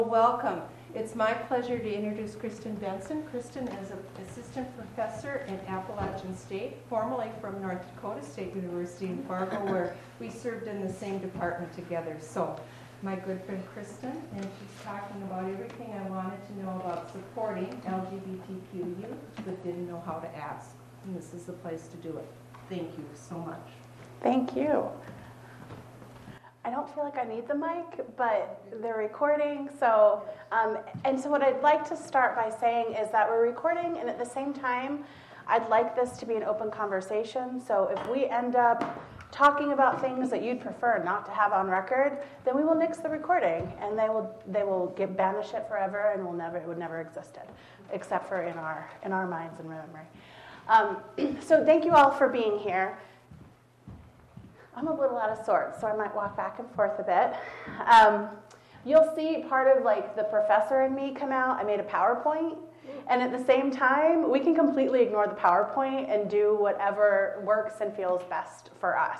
Welcome. It's my pleasure to introduce Kristen Benson. Kristen is an assistant professor at Appalachian State, formerly from North Dakota State University in Fargo, where we served in the same department together. So, my good friend Kristen, and she's talking about everything I wanted to know about supporting LGBTQ youth, but didn't know how to ask. And this is the place to do it. Thank you so much. Thank you. I don't feel like I need the mic, but they're recording. So what I'd like to start by saying is that we're recording, and at the same time, I'd like this to be an open conversation. So if we end up talking about things that you'd prefer not to have on record, then we will nix the recording, and they will banish it forever, and it would never existed, except for in our minds and memory. So thank you all for being here. I'm a little out of sorts, so I might walk back and forth a bit. You'll see part of like the professor in me come out. I made a PowerPoint, and at the same time, we can completely ignore the PowerPoint and do whatever works and feels best for us.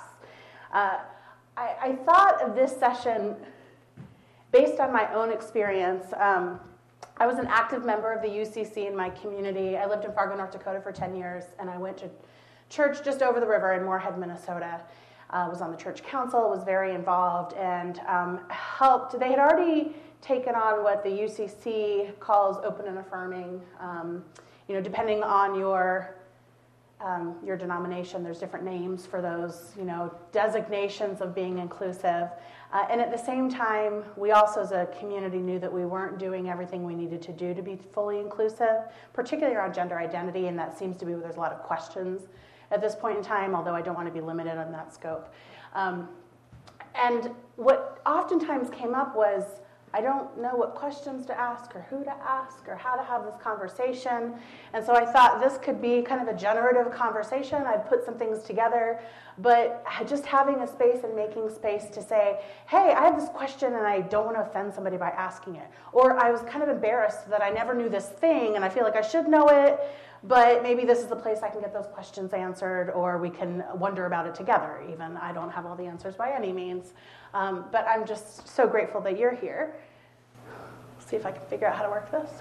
I thought of this session based on my own experience. I was an active member of the UCC in my community. I lived in Fargo, North Dakota for 10 years, and I went to church just over the river in Moorhead, Minnesota. Was on the church council, was very involved, and helped. They had already taken on what the UCC calls open and affirming. Depending on your denomination, there's different names for those, designations of being inclusive. And at the same time, we also as a community knew that we weren't doing everything we needed to do to be fully inclusive, particularly around gender identity, and that seems to be where there's a lot of questions at this point in time, although I don't want to be limited on that scope. And what oftentimes came up was, I don't know what questions to ask or who to ask or how to have this conversation. And so I thought this could be kind of a generative conversation. I'd put some things together, but just having a space and making space to say, hey, I have this question and I don't want to offend somebody by asking it. Or I was kind of embarrassed that I never knew this thing and I feel like I should know it, but maybe this is the place I can get those questions answered, or we can wonder about it together even. I don't have all the answers by any means, but I'm just so grateful that you're here. See if I can figure out how to work this.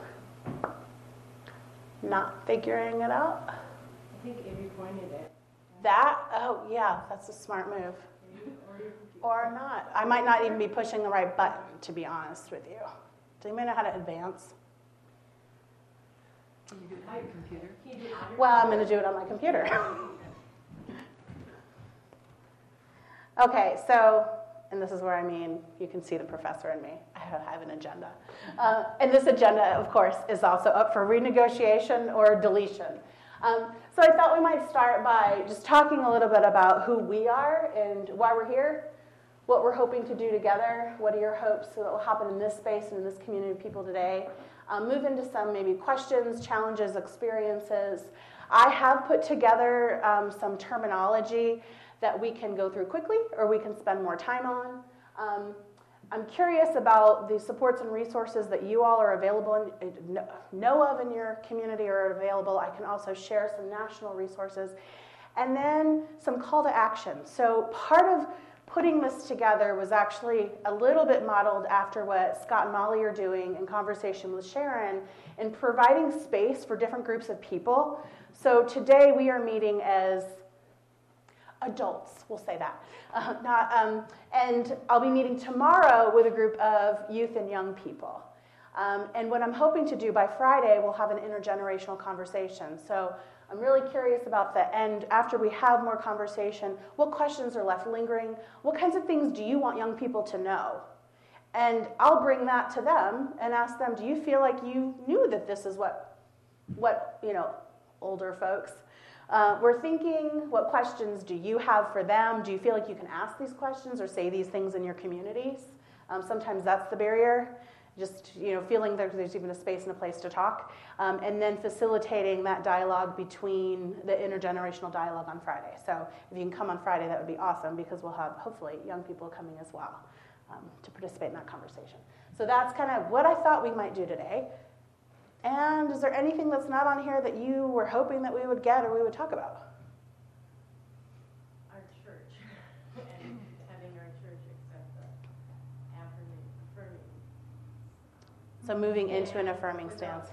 Not figuring it out. I think Avery pointed it. That? Oh, yeah, that's a smart move. Or not. I might not even be pushing the right button, to be honest with you. Do you know how to advance? Can you do it on your computer? Can you do it on your Well, I'm going to do it on my computer. Okay, so, and this is where you can see the professor in me. I have an agenda. And this agenda, of course, is also up for renegotiation or deletion. So I thought we might start by just talking a little bit about who we are and why we're here, what we're hoping to do together, what are your hopes that will happen in this space and in this community of people today. Move into some maybe questions, challenges, experiences. I have put together some terminology that we can go through quickly or we can spend more time on. I'm curious about the supports and resources that you all are available and know of in your community or are available. I can also share some national resources. And then some call to action. So part of putting this together was actually a little bit modeled after what Scott and Molly are doing in conversation with Sharon in providing space for different groups of people. So today we are meeting as adults, we'll say that. And I'll be meeting tomorrow with a group of youth and young people. And what I'm hoping to do by Friday, we'll have an intergenerational conversation. So I'm really curious about the end, after we have more conversation, what questions are left lingering? What kinds of things do you want young people to know? And I'll bring that to them and ask them, do you feel like you knew that this is what older folks were thinking? What questions do you have for them? Do you feel like you can ask these questions or say these things in your communities? Sometimes that's the barrier. Just feeling there's even a space and a place to talk, and then facilitating that dialogue between the intergenerational dialogue on Friday. So if you can come on Friday, that would be awesome because we'll have hopefully young people coming as well to participate in that conversation. So that's kind of what I thought we might do today. And is there anything that's not on here that you were hoping that we would get or we would talk about? Our church and having our church accept the affirming So moving into an affirming stance.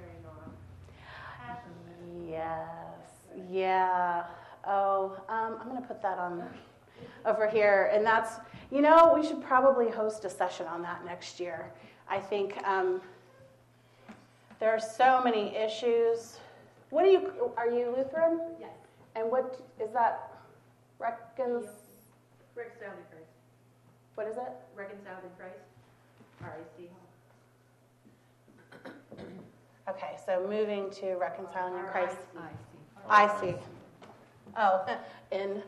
Yes. Yeah. Oh, I'm going to put that on over here. And that's, we should probably host a session on that next year. I think there are so many issues. Are you Lutheran? Yes. And what is that? Reconciled in Christ. What is it? Reconciled in Christ. RIC. Okay, so moving to reconciling in Christ. I I see. Oh, in.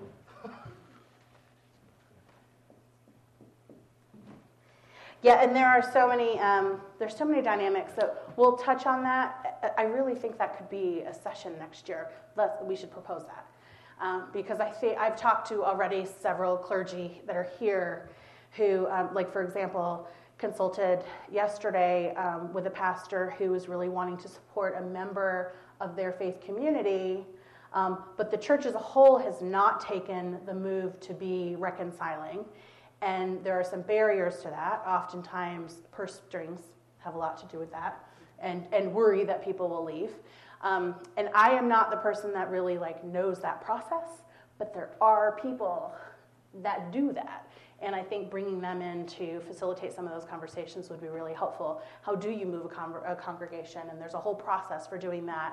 Yeah, and there's so many dynamics. So we'll touch on that. I really think that could be a session next year. We should propose that because I've talked to already several clergy that are here who, like for example, consulted yesterday with a pastor who was really wanting to support a member of their faith community, but the church as a whole has not taken the move to be reconciling. And there are some barriers to that. Oftentimes, purse strings have a lot to do with that, and worry that people will leave. And I am not the person that really knows that process, but there are people that do that. And I think bringing them in to facilitate some of those conversations would be really helpful. How do you move a congregation? And there's a whole process for doing that.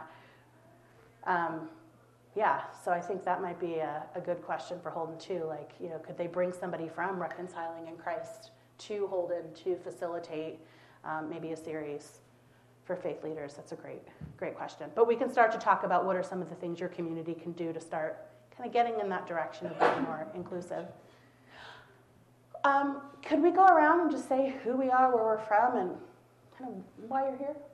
So I think that might be a good question for Holden too. Could they bring somebody from Reconciling in Christ to Holden to facilitate maybe a series for faith leaders? That's a great question. But we can start to talk about what are some of the things your community can do to start kind of getting in that direction of being more inclusive. Could we go around and just say who we are, where we're from, and kind of why you're here?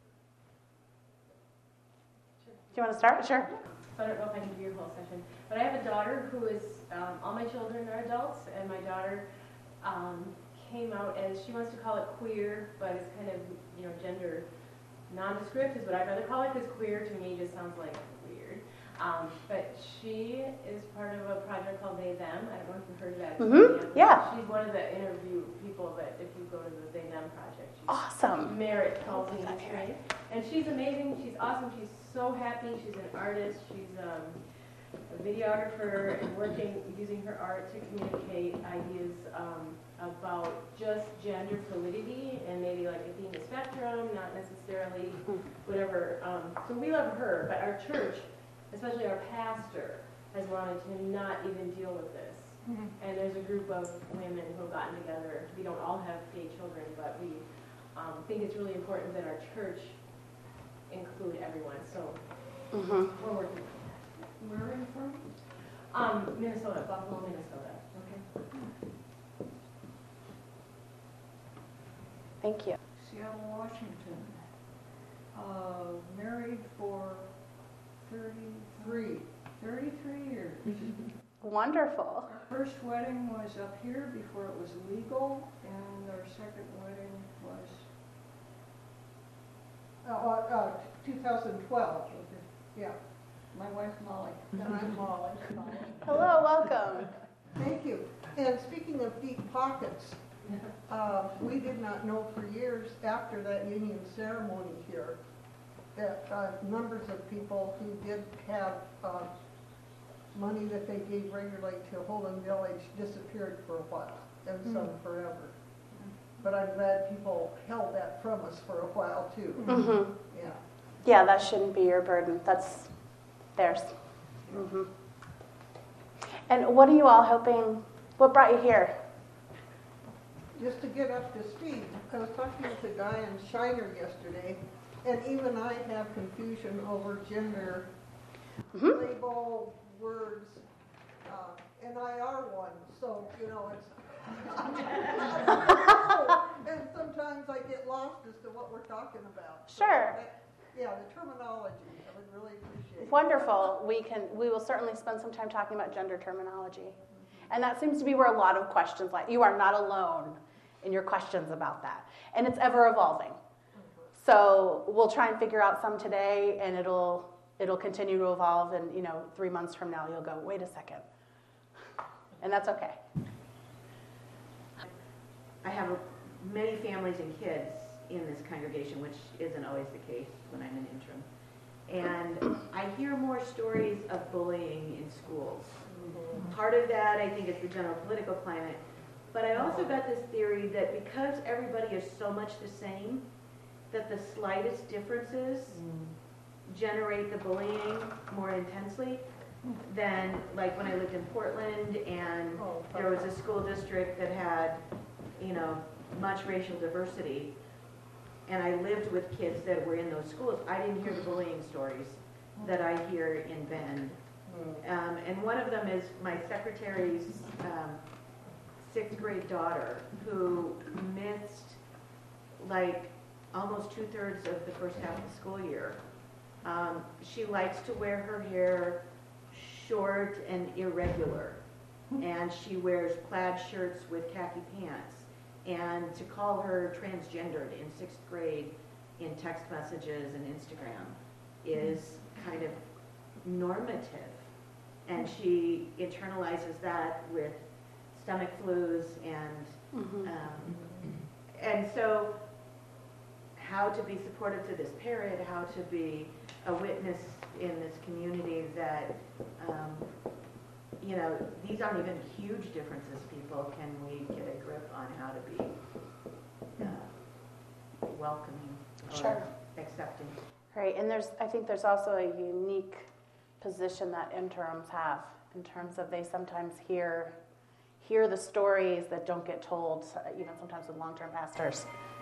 Sure. Do you want to start? Sure. So I don't know if I can do your whole session, but I have a daughter who is, all my children are adults, and my daughter came out as, she wants to call it queer, but it's kind of, gender nondescript is what I'd rather call it, because queer to me just sounds like weird. But she is part of a project called They Them. I don't know if you've heard of that. Mm-hmm. Yeah. She's one of the interview people that if you go to the They Them project. Awesome. Merit calls me this way. And she's amazing. She's awesome. She's so happy. She's an artist. She's a videographer and using her art to communicate ideas about just gender fluidity and maybe it being a spectrum, not necessarily whatever. So we love her, but our church, especially our pastor, has wanted to not even deal with this. Mm-hmm. And there's a group of women who have gotten together. We don't all have gay children, but we think it's really important that our church include everyone. So we're working on that. Where are you from? Minnesota, Buffalo, Minnesota. Okay. Thank you. Seattle, Washington. Married for 33 years. Wonderful. Our first wedding was up here before it was legal, and our second wedding was 2012. Yeah, my wife Molly, and I'm Molly. Hello, welcome. Thank you. And speaking of deep pockets, we did not know for years after that union ceremony here that numbers of people who did have money that they gave regularly to Holden Village disappeared for a while, and some forever. But I'm glad people held that from us for a while too. Mm-hmm. Yeah. Yeah, that shouldn't be your burden. That's theirs. Mm-hmm. And what are you all hoping? What brought you here? Just to get up to speed, I was talking with a guy in Shiner yesterday, and even I have confusion over gender label words, and I are one, so it's. And sometimes I get lost as to what we're talking about. Sure. So the terminology, I would really appreciate. Wonderful. We will certainly spend some time talking about gender terminology. And that seems to be where a lot of questions lie. You are not alone in your questions about that. And it's ever evolving. So we'll try and figure out some today, and it'll continue to evolve, and 3 months from now you'll go, wait a second. And that's okay. I have many families and kids in this congregation, which isn't always the case when I'm an interim. And I hear more stories of bullying in schools. Part of that, I think, is the general political climate. But I also got this theory that because everybody is so much the same, that the slightest differences generate the bullying more intensely than, like, when I lived in Portland and there was a school district that had, you know, much racial diversity, and I lived with kids that were in those schools. I didn't hear the bullying stories that I hear in Bend. And one of them is my secretary's 6th grade daughter, who missed like almost 2/3 of the first half of the school year. She likes to wear her hair short and irregular, and she wears plaid shirts with khaki pants. And to call her transgendered in 6th grade in text messages and Instagram is kind of normative. And she internalizes that with stomach flus and so how to be supportive to this parent, how to be a witness in this community that, you know, these aren't even huge differences, people. Can we get a grip on how to be welcoming or accepting? Right, and I think there's also a unique position that interims have in terms of they sometimes hear the stories that don't get told, you know, sometimes with long-term pastors.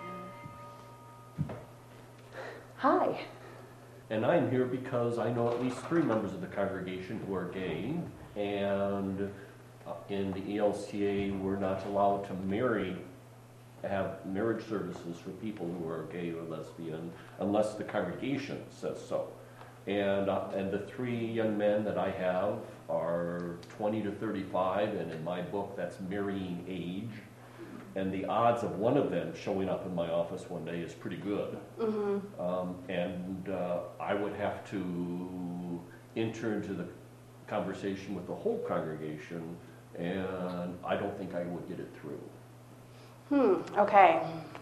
Hi. And I'm here because I know at least 3 members of the congregation who are gay, and in the ELCA we're not allowed to have marriage services for people who are gay or lesbian unless the congregation says so. And the 3 young men that I have are 20 to 35, and in my book that's marrying age. And the odds of one of them showing up in my office one day is pretty good. I would have to enter into the conversation with the whole congregation, and I don't think I would get it through. Okay.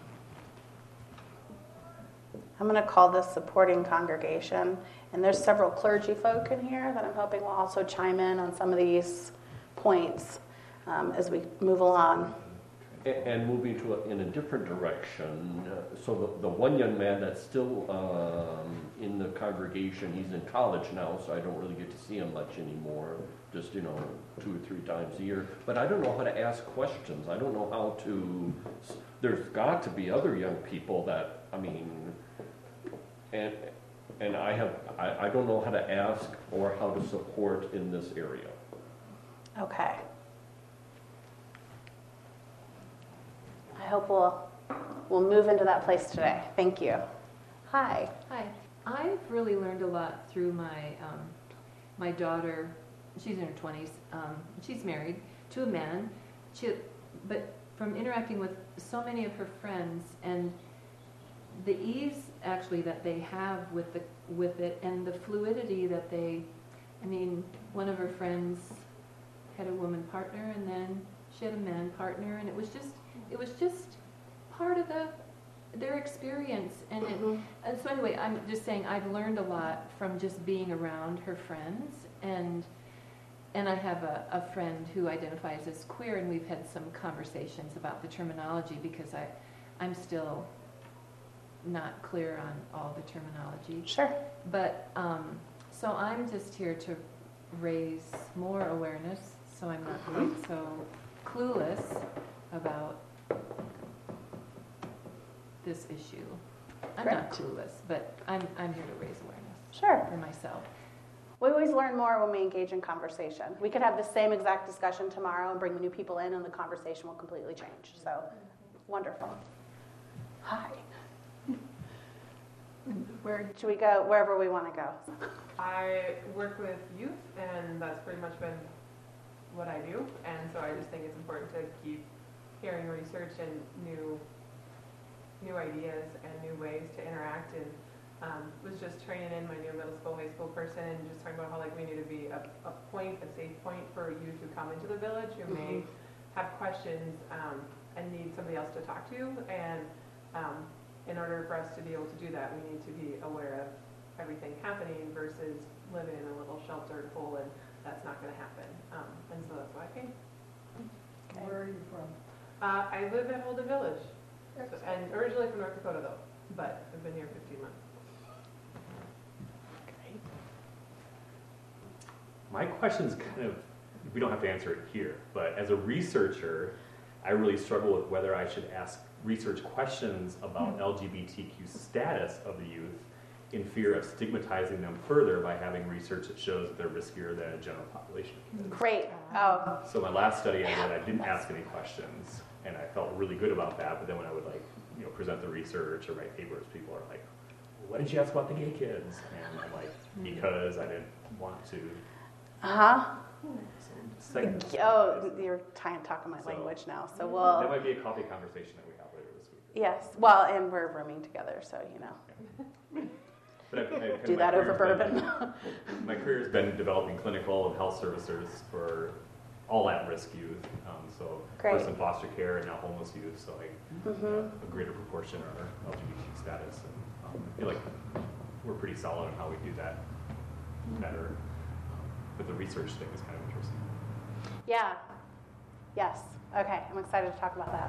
I'm going to call this supporting congregation, and there's several clergy folk in here that I'm hoping will also chime in on some of these points as we move along. And moving in a different direction, so the one young man that's still in the congregation, he's in college now, so I don't really get to see him much anymore, just, you know, 2 or 3 times a year. But I don't know how to ask questions. I don't know how to, there's got to be other young people that, I mean, and I don't know how to ask or how to support in this area. Okay. I hope we'll move into that place today. Thank you. Hi. Hi. I've really learned a lot through my daughter. She's in her 20s. She's married to a man. But from interacting with so many of her friends and the ease actually that they have with it and the fluidity that one of her friends had a woman partner and then she had a man partner, and it was just part of their experience. And so anyway, I'm just saying I've learned a lot from just being around her friends, and I have a friend who identifies as queer, and we've had some conversations about the terminology because I'm still not clear on all the terminology. Sure. But so I'm just here to raise more awareness so I'm not quite so clueless about this issue. I'm not clueless, but I'm here to raise awareness for myself. We always learn more when we engage in conversation. We could have the same exact discussion tomorrow and bring the new people in, and the conversation will completely change. So, wonderful. Hi. Where should we go? Wherever we want to go. I work with youth, and that's pretty much been what I do. And so I just think it's important to keep hearing research and new ideas and new ways to interact. And was just training in my new middle school, high school person, and just talking about how we need to be a safe point for youth who come into the village who may have questions and need somebody else to talk to. And in order for us to be able to do that, we need to be aware of everything happening versus living in a little sheltered hole, and that's not going to happen. And so that's why I came. Where are you from? I live in Holden Village, and originally from North Dakota though, but I've been here 15 months. My question's kind of, we don't have to answer it here, but as a researcher, I really struggle with whether I should ask research questions about LGBTQ status of the youth in fear of stigmatizing them further by having research that shows that they're riskier than a general population. Great. Oh, So my last study I did, I didn't ask any questions, and I felt really good about that, but then when I would present the research or write papers, people are like, why didn't you ask about the gay kids? And I'm like, because I didn't want to. uh-huh. So second. Oh, you're talking my So- language now, so That we'll, might be a coffee conversation that we have later this week. yes, well, and we're rooming together, so, you know. But I've kind of Do my that over career's been- bourbon. My career has been developing clinical and health services for all at-risk youth. So Great. first in foster care and now homeless youth. So Mhm. a greater proportion are LGBT status. And I feel like we're pretty solid in how we do that better. But the research thing is kind of interesting. Yeah. Yes. Okay, I'm excited to talk about that.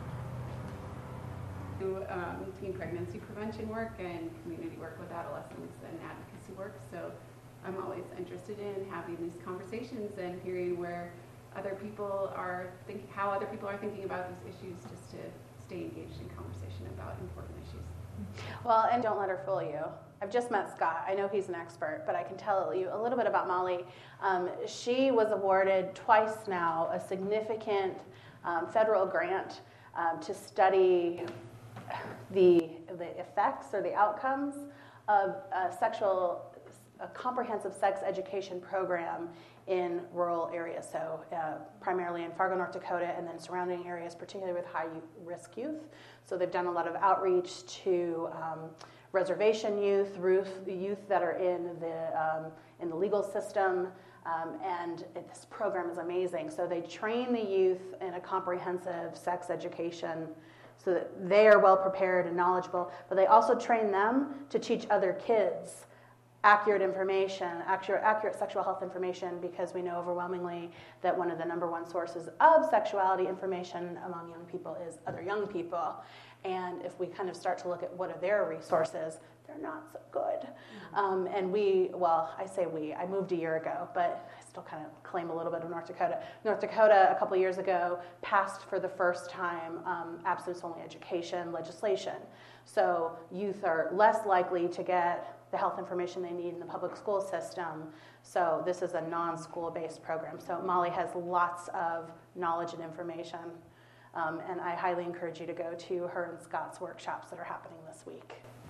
Do teen pregnancy prevention work and community work with adolescents and advocacy work. So I'm always interested in having these conversations and hearing where other people are how other people are thinking about these issues, just to stay engaged in conversation about important issues. Well, and don't let her fool you. I've just met Scott. I know he's an expert, but I can tell you a little bit about Molly. She was awarded twice now a significant federal grant to study the effects or the outcomes of a comprehensive sex education program in rural areas, so primarily in Fargo, North Dakota, and then surrounding areas, particularly with high-risk youth. So they've done a lot of outreach to reservation youth that are in the legal system, and this program is amazing. So they train the youth in a comprehensive sex education so that they are well prepared and knowledgeable, but they also train them to teach other kids accurate information, accurate sexual health information, because we know overwhelmingly that one of the number one sources of sexuality information among young people is other young people. And if we kind of start to look at what are their resources, they're not so good. I moved a year ago, but I still kind of claim a little bit of North Dakota. North Dakota, a couple years ago, passed for the first time abstinence-only education legislation. So youth are less likely to get the health information they need in the public school system. So this is a non-school-based program. So Molly has lots of knowledge and information. And I highly encourage you to go to her and Scott's workshops that are happening this week.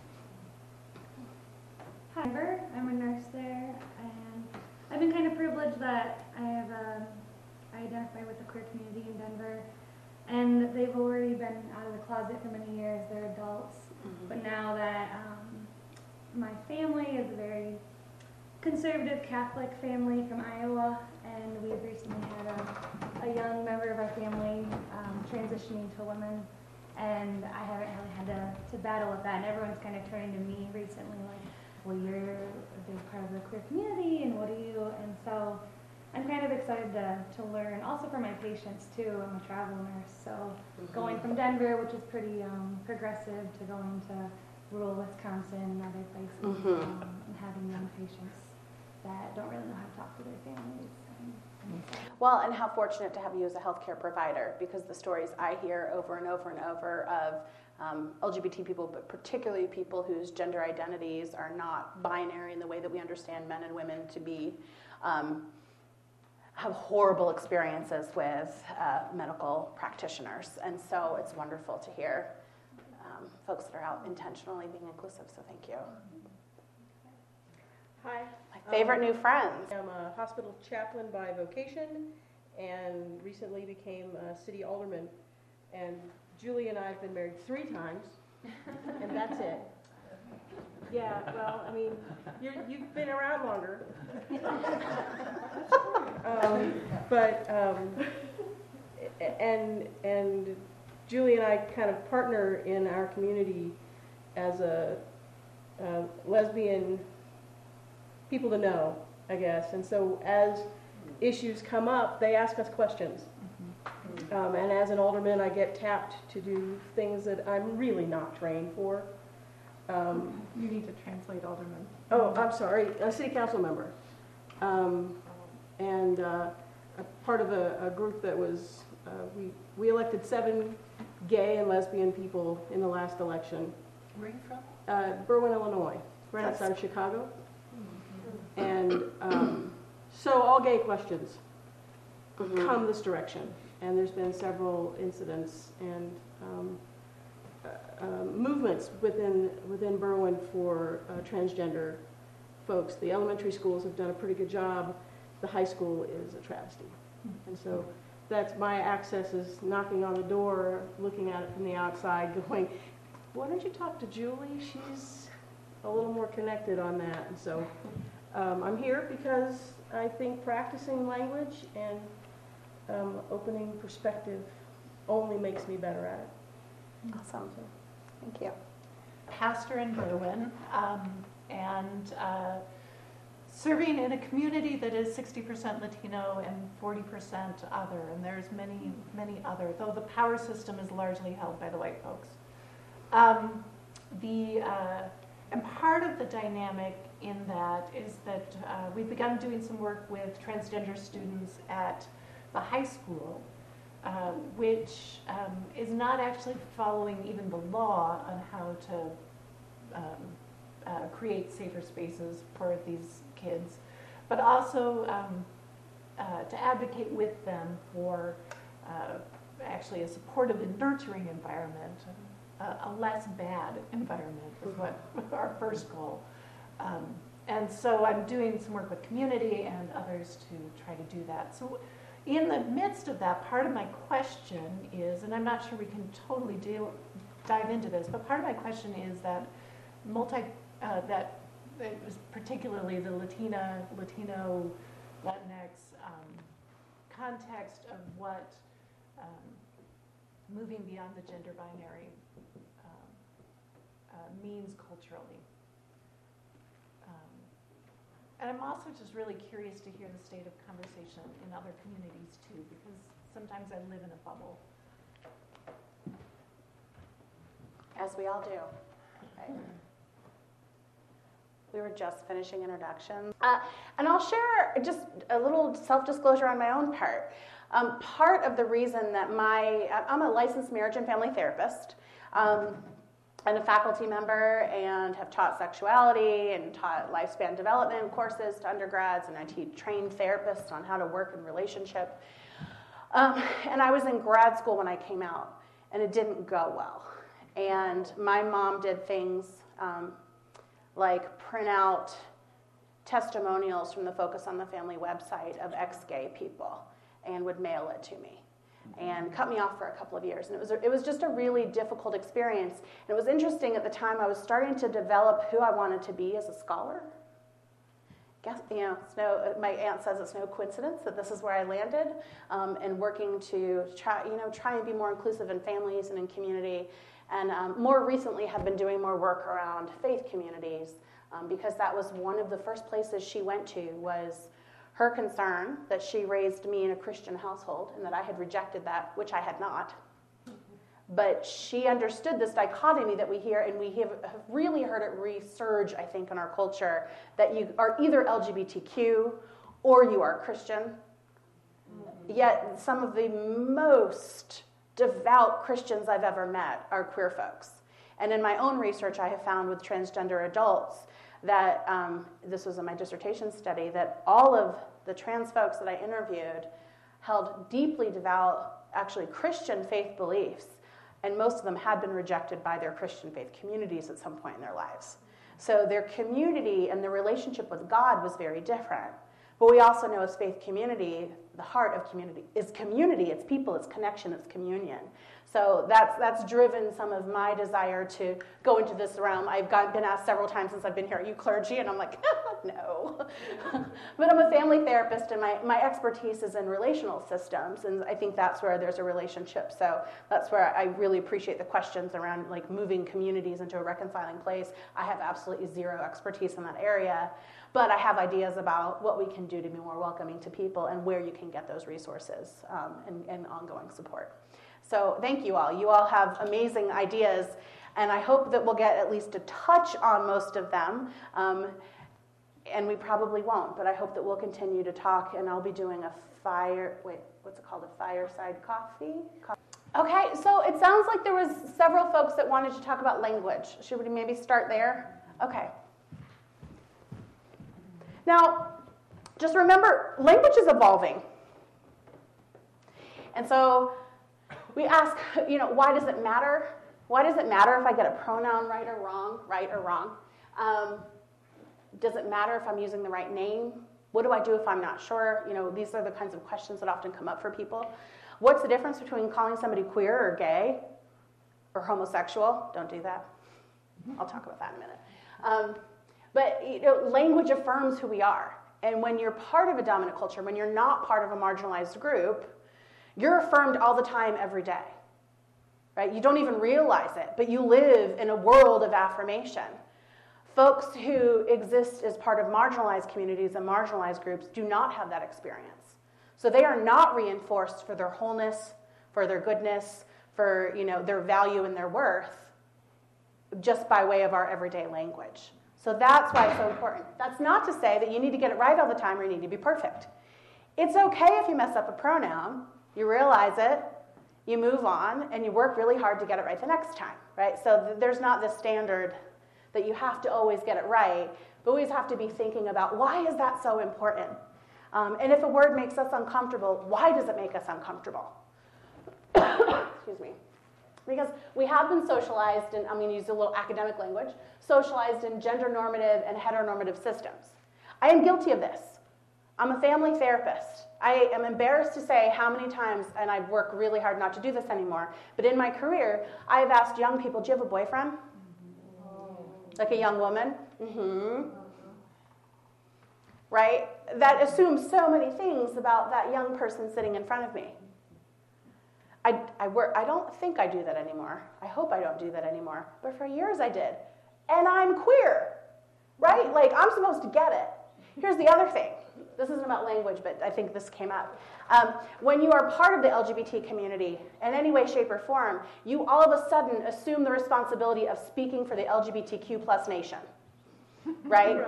Hi, Amber. I'm a nurse there, and I've been kind of privileged that I identify with the queer community in Denver, and they've already been out of the closet for many years. They're adults, but now that my family is a very conservative Catholic family from Iowa, and we've recently had a young member of our family transitioning to a woman, and I haven't really had to battle with that, and everyone's kind of turning to me recently like, well, you're a big part of the queer community, and what do you, and so I'm kind of excited to learn, also for my patients too. I'm a travel nurse, so going from Denver, which is pretty progressive, to going to rural Wisconsin and other places, and having young patients that don't really know how to talk to their families. Well, and how fortunate to have you as a healthcare provider, because the stories I hear over and over and over of LGBT people, but particularly people whose gender identities are not binary in the way that we understand men and women to be, have horrible experiences with medical practitioners. And so it's wonderful to hear folks that are out intentionally being inclusive, so thank you. Hi. My favorite new friends. I'm a hospital chaplain by vocation and recently became a city alderman. And Julie and I have been married 3 times, and that's it. Yeah, well, I mean, you've been around longer. And Julie and I kind of partner in our community as a lesbian people to know, I guess. And so as issues come up, they ask us questions. And as an alderman, I get tapped to do things that I'm really not trained for. You need to translate alderman. Oh, I'm sorry, a city council member. And a part of a group that was, we elected 7 gay and lesbian people in the last election. Where are you from? Berwyn, Illinois, right outside of Chicago. And so all gay questions come this direction. And there's been several incidents and movements within Berwyn for transgender folks. The elementary schools have done a pretty good job. The high school is a travesty. And so that's my access is knocking on the door, looking at it from the outside, going, why don't you talk to Julie? She's a little more connected on that. And so I'm here because I think practicing language and opening perspective only makes me better at it. Awesome. Thank you. Pastor in Berwyn, and serving in a community that is 60% Latino and 40% other, and there's many, many other, though the power system is largely held by the white folks. And part of the dynamic in that is that we've begun doing some work with transgender students at the high school, which is not actually following even the law on how to create safer spaces for these kids, but also to advocate with them for actually a supportive and nurturing environment, a less bad environment is what our first goal. And so I'm doing some work with community and others to try to do that. So in the midst of that, part of my question is, and I'm not sure we can totally dive into this, but part of my question is that that it was particularly the Latino, Latinx context of what moving beyond the gender binary means culturally. And I'm also just really curious to hear the state of conversation in other communities too, because sometimes I live in a bubble. As we all do. Right? We were just finishing introductions. And I'll share just a little self-disclosure on my own part. Part of the reason that I'm a licensed marriage and family therapist. And a faculty member, and have taught sexuality and taught lifespan development courses to undergrads, and I trained therapists on how to work in relationship. And I was in grad school when I came out, and it didn't go well. And my mom did things like print out testimonials from the Focus on the Family website of ex-gay people and would mail it to me. And cut me off for a couple of years. And it was just a really difficult experience. And it was interesting at the time I was starting to develop who I wanted to be as a scholar. My aunt says it's no coincidence that this is where I landed, and working to try and be more inclusive in families and in community. And more recently have been doing more work around faith communities, because that was one of the first places she went to was her concern that she raised me in a Christian household and that I had rejected that, which I had not. But she understood this dichotomy that we hear, and we have really heard it resurge, I think, in our culture, that you are either LGBTQ or you are Christian. Yet some of the most devout Christians I've ever met are queer folks. And in my own research, I have found with transgender adults that, this was in my dissertation study, that all of the trans folks that I interviewed held deeply devout, actually Christian faith beliefs, and most of them had been rejected by their Christian faith communities at some point in their lives. So their community and their relationship with God was very different. But we also know as faith community, the heart of community, it's people, it's connection, it's communion. So that's driven some of my desire to go into this realm. I've been asked several times since I've been here, are you clergy? And I'm like, no. But I'm a family therapist, and my expertise is in relational systems, and I think that's where there's a relationship. So that's where I really appreciate the questions around like moving communities into a reconciling place. I have absolutely zero expertise in that area, but I have ideas about what we can do to be more welcoming to people and where you can get those resources and ongoing support. So thank you all. You all have amazing ideas, and I hope that we'll get at least a touch on most of them. And we probably won't, but I hope that we'll continue to talk, and I'll be doing a fireside coffee? Okay, so it sounds like there was several folks that wanted to talk about language. Should we maybe start there? Okay. Now, just remember, language is evolving. And so we ask, why does it matter? Why does it matter if I get a pronoun right or wrong? Does it matter if I'm using the right name? What do I do if I'm not sure? These are the kinds of questions that often come up for people. What's the difference between calling somebody queer or gay or homosexual? Don't do that. I'll talk about that in a minute. But language affirms who we are. And when you're part of a dominant culture, when you're not part of a marginalized group, you're affirmed all the time, every day. Right? You don't even realize it, but you live in a world of affirmation. Folks who exist as part of marginalized communities and marginalized groups do not have that experience. So they are not reinforced for their wholeness, for their goodness, for their value and their worth, just by way of our everyday language. So that's why it's so important. That's not to say that you need to get it right all the time or you need to be perfect. It's okay if you mess up a pronoun, you realize it, you move on, and you work really hard to get it right the next time, right? So there's not this standard that you have to always get it right, but we always have to be thinking about, why is that so important? And if a word makes us uncomfortable, why does it make us uncomfortable? Excuse me. Because we have been socialized, and I'm going to use a little academic language, socialized in gender normative and heteronormative systems. I am guilty of this. I'm a family therapist. I am embarrassed to say how many times, and I work really hard not to do this anymore, but in my career, I have asked young people, do you have a boyfriend? Like a young woman? Mm-hmm. Right? That assumes so many things about that young person sitting in front of me. I don't think I do that anymore. I hope I don't do that anymore. But for years I did. And I'm queer. Right? Like, I'm supposed to get it. Here's the other thing. This isn't about language, but I think this came up. When you are part of the LGBT community in any way, shape, or form, you all of a sudden assume the responsibility of speaking for the LGBTQ plus nation. Right?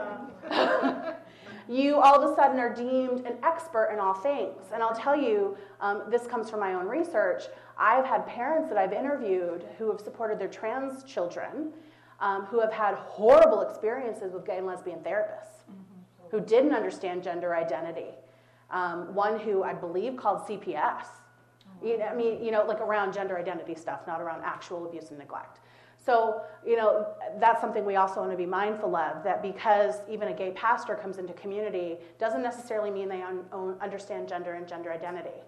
You all of a sudden are deemed an expert in all things. And I'll tell you, this comes from my own research. I've had parents that I've interviewed who have supported their trans children who have had horrible experiences with gay and lesbian therapists who didn't understand gender identity. One who I believe called CPS. Like around gender identity stuff, not around actual abuse and neglect. So, that's something we also want to be mindful of, that because even a gay pastor comes into community doesn't necessarily mean they understand gender and gender identity.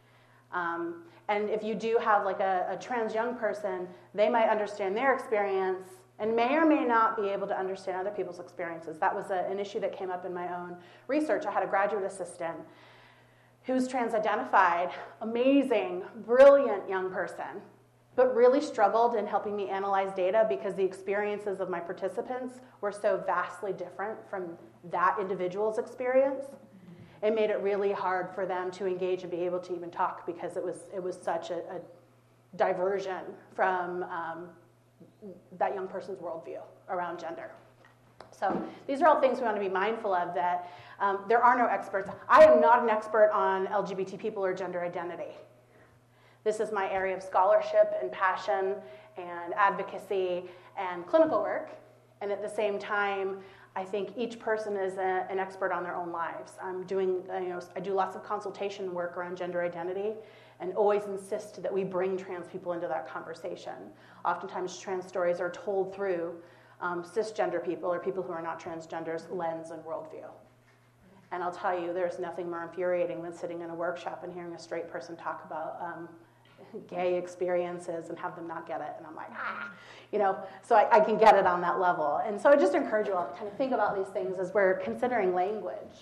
And if you do have like a trans young person, they might understand their experience and may or may not be able to understand other people's experiences. That was an issue that came up in my own research. I had a graduate assistant who's trans-identified, amazing, brilliant young person, but really struggled in helping me analyze data because the experiences of my participants were so vastly different from that individual's experience. It made it really hard for them to engage and be able to even talk because it was such a diversion from that young person's worldview around gender. So these are all things we want to be mindful of, that there are no experts. I am not an expert on LGBT people or gender identity. This is my area of scholarship and passion and advocacy and clinical work. And at the same time, I think each person is an expert on their own lives. I do lots of consultation work around gender identity and always insist that we bring trans people into that conversation. Oftentimes trans stories are told through cisgender people or people who are not transgenders' lens and worldview. And I'll tell you, there's nothing more infuriating than sitting in a workshop and hearing a straight person talk about gay experiences and have them not get it. And I'm like, so I can get it on that level. And so I just encourage you all to kind of think about these things as we're considering language.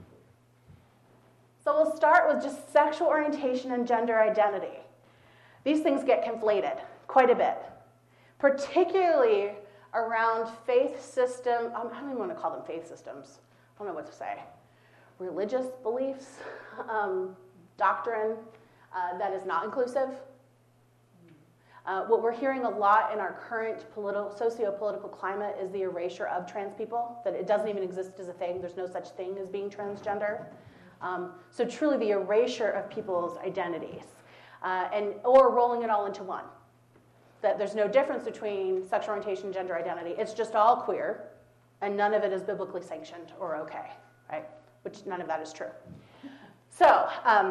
So we'll start with just sexual orientation and gender identity. These things get conflated quite a bit, particularly around faith system. I don't even want to call them faith systems. I don't know what to say. Religious beliefs, doctrine that is not inclusive. What we're hearing a lot in our current socio-political climate is the erasure of trans people, that it doesn't even exist as a thing. There's no such thing as being transgender. So truly the erasure of people's identities, or rolling it all into one. That there's no difference between sexual orientation and gender identity. It's just all queer, and none of it is biblically sanctioned or okay, right? Which none of that is true. So,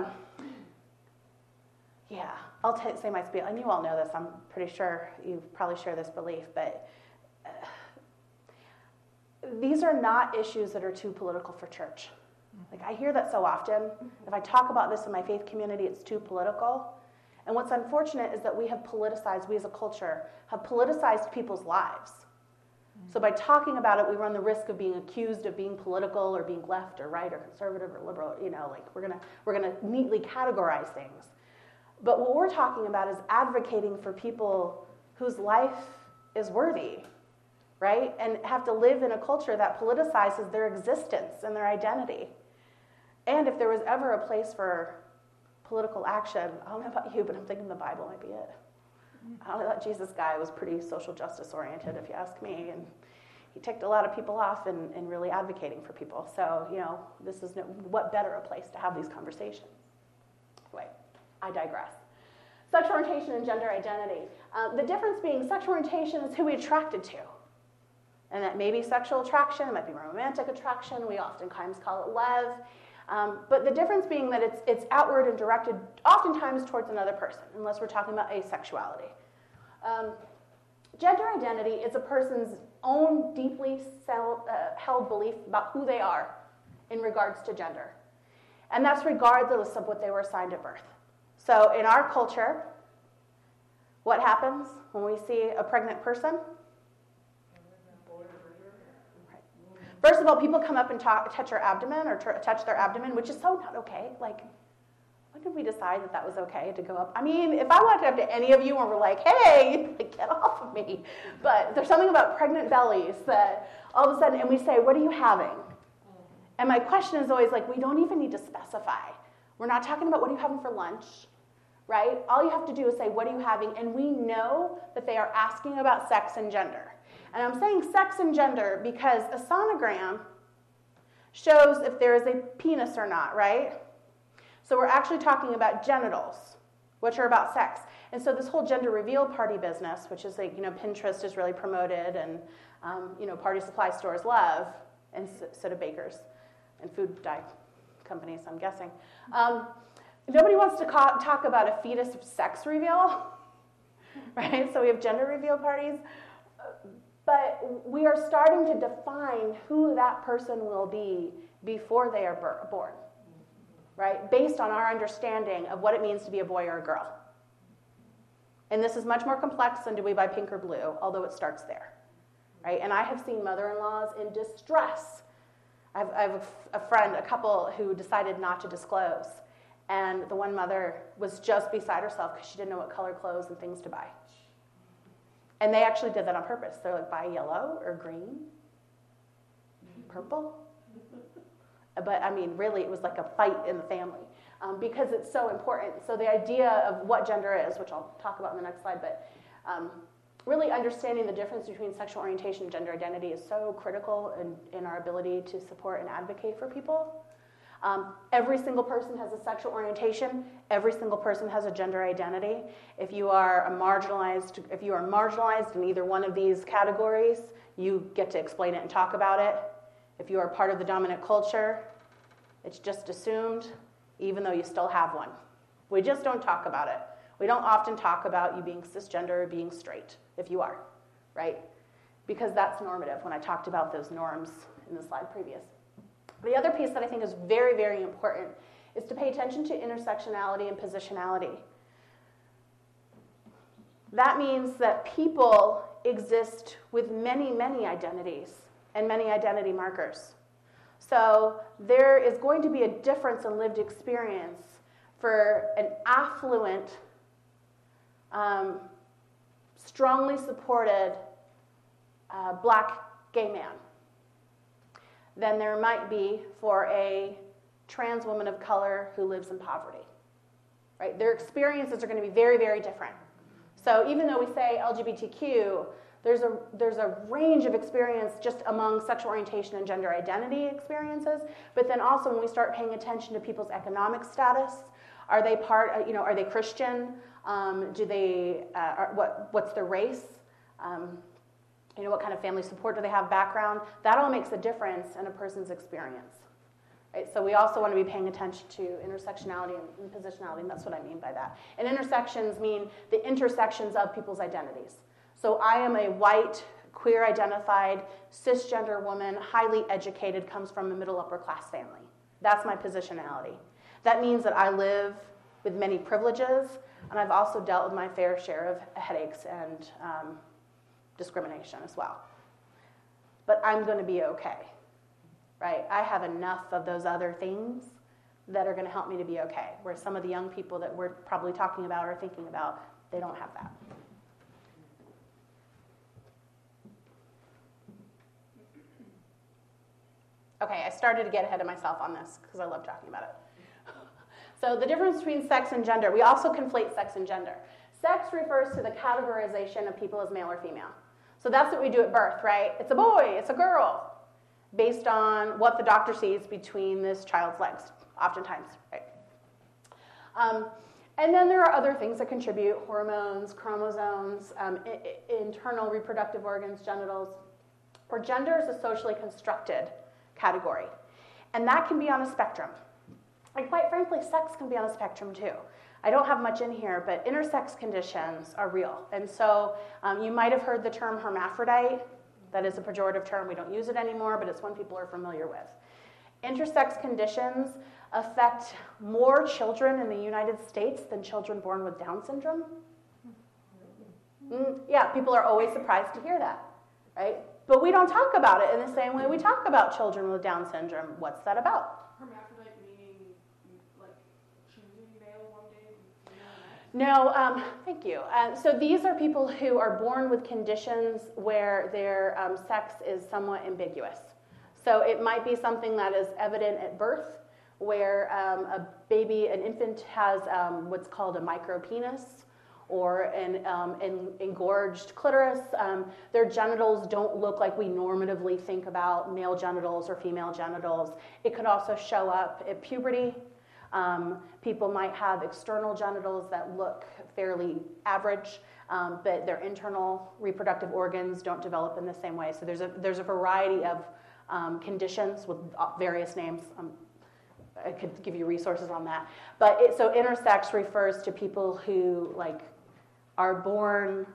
I'll say my spiel, and you all know this. I'm pretty sure you probably share this belief, but these are not issues that are too political for church. Like, I hear that so often. If I talk about this in my faith community, it's too political. And what's unfortunate is that we as a culture, have politicized people's lives. So by talking about it, we run the risk of being accused of being political or being left or right or conservative or liberal. We're gonna neatly categorize things. But what we're talking about is advocating for people whose life is worthy, right? And have to live in a culture that politicizes their existence and their identity. And if there was ever a place for political action, I don't know about you, but I'm thinking the Bible might be it. I don't know, that Jesus guy was pretty social justice oriented, if you ask me, and he ticked a lot of people off in really advocating for people. So, this is what better a place to have these conversations. Anyway, I digress. Sexual orientation and gender identity. The difference being sexual orientation is who we're attracted to. And that may be sexual attraction, it might be romantic attraction, we oftentimes call it love. But the difference being that it's outward and directed oftentimes towards another person, unless we're talking about asexuality. Gender identity is a person's own deeply held belief about who they are in regards to gender. And that's regardless of what they were assigned at birth. So in our culture, what happens when we see a pregnant person? First of all, people come up and touch our abdomen or touch their abdomen, which is so not okay. Like, when did we decide that was okay to go up? I mean, if I walked up to any of you and were like, hey, get off of me. But there's something about pregnant bellies that all of a sudden, and we say, what are you having? And my question is always like, we don't even need to specify. We're not talking about what are you having for lunch, right? All you have to do is say, what are you having? And we know that they are asking about sex and gender. And I'm saying sex and gender because a sonogram shows if there is a penis or not, right? So we're actually talking about genitals, which are about sex. And so this whole gender reveal party business, which is like, Pinterest is really promoted and, party supply stores love, and so do bakers and food dye companies, I'm guessing. Nobody wants to talk about a fetus sex reveal, right? So we have gender reveal parties. But we are starting to define who that person will be before they are born, right? Based on our understanding of what it means to be a boy or a girl. And this is much more complex than do we buy pink or blue, although it starts there, right? And I have seen mother-in-laws in distress. I have a friend, a couple who decided not to disclose. And the one mother was just beside herself because she didn't know what color clothes and things to buy. And they actually did that on purpose. They're like, buy yellow or green, purple. But I mean, really, it was like a fight in the family because it's so important. So the idea of what gender is, which I'll talk about in the next slide, but really understanding the difference between sexual orientation and gender identity is so critical in our ability to support and advocate for people. Every single person has a sexual orientation. Every single person has a gender identity. If you are marginalized in either one of these categories, you get to explain it and talk about it. If you are part of the dominant culture, it's just assumed, even though you still have one. We just don't talk about it. We don't often talk about you being cisgender or being straight, if you are, right? Because that's normative when I talked about those norms in the slide previous. The other piece that I think is very, very important is to pay attention to intersectionality and positionality. That means that people exist with many, many identities and many identity markers. So there is going to be a difference in lived experience for an affluent, strongly supported black gay man than there might be for a trans woman of color who lives in poverty. Right? Their experiences are going to be very, very different. So even though we say LGBTQ, there's a range of experience just among sexual orientation and gender identity experiences, but then also when we start paying attention to people's economic status, are they are they Christian? What's their race? What kind of family support do they have, background? That all makes a difference in a person's experience. Right? So we also want to be paying attention to intersectionality and positionality, and that's what I mean by that. And intersections mean the intersections of people's identities. So I am a white, queer-identified, cisgender woman, highly educated, comes from a middle upper class family. That's my positionality. That means that I live with many privileges, and I've also dealt with my fair share of headaches and discrimination as well. But I'm going to be okay, right? I have enough of those other things that are going to help me to be okay, where some of the young people that we're probably talking about or thinking about, they don't have that. Okay, I started to get ahead of myself on this because I love talking about it. So the difference between sex and gender, we also conflate sex and gender. Sex refers to the categorization of people as male or female. So that's what we do at birth, right? It's a boy, it's a girl, based on what the doctor sees between this child's legs, oftentimes, right? And then there are other things that contribute, hormones, chromosomes, internal reproductive organs, genitals. Or gender is a socially constructed category. And that can be on a spectrum. And quite frankly, sex can be on a spectrum too. I don't have much in here, but intersex conditions are real. And so you might have heard the term hermaphrodite. That is a pejorative term. We don't use it anymore, but it's one people are familiar with. Intersex conditions affect more children in the United States than children born with Down syndrome. Yeah, people are always surprised to hear that, right? But we don't talk about it in the same way we talk about children with Down syndrome. What's that about? Hermaphrodite meaning like choosing male one day? No, thank you. So these are people who are born with conditions where their sex is somewhat ambiguous. So it might be something that is evident at birth, where an infant has what's called a micropenis, or an engorged clitoris. Their genitals don't look like we normatively think about male genitals or female genitals. It could also show up at puberty. People might have external genitals that look fairly average, but their internal reproductive organs don't develop in the same way. So there's a variety of conditions with various names. I could give you resources on that. But so intersex refers to people who are born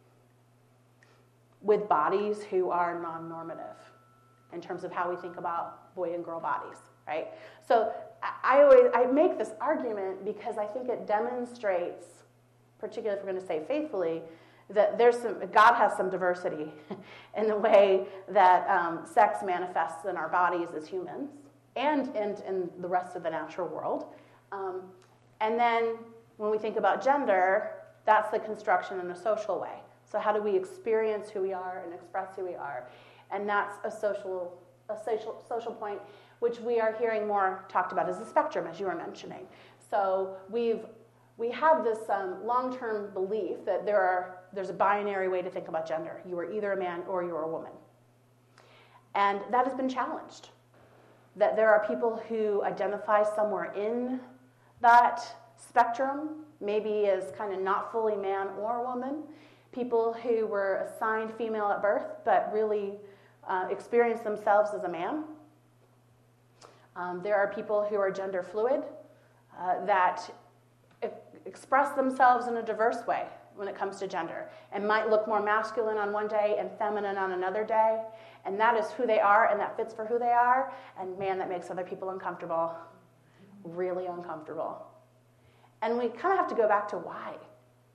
with bodies who are non-normative in terms of how we think about boy and girl bodies, right? So I make this argument because I think it demonstrates, particularly if we're going to say faithfully, that God has some diversity in the way that sex manifests in our bodies as humans and in the rest of the natural world. And then when we think about gender, that's the construction in a social way. So how do we experience who we are and express who we are? And that's a social point, which we are hearing more talked about as a spectrum, as you were mentioning. So we have this long-term belief that there's a binary way to think about gender. You are either a man or you're a woman. And that has been challenged. That there are people who identify somewhere in that spectrum, maybe as kind of not fully man or woman. People who were assigned female at birth, but really experience themselves as a man. There are people who are gender fluid that express themselves in a diverse way when it comes to gender and might look more masculine on one day and feminine on another day. And that is who they are, and that fits for who they are. And man, that makes other people uncomfortable, really uncomfortable. And we kind of have to go back to why.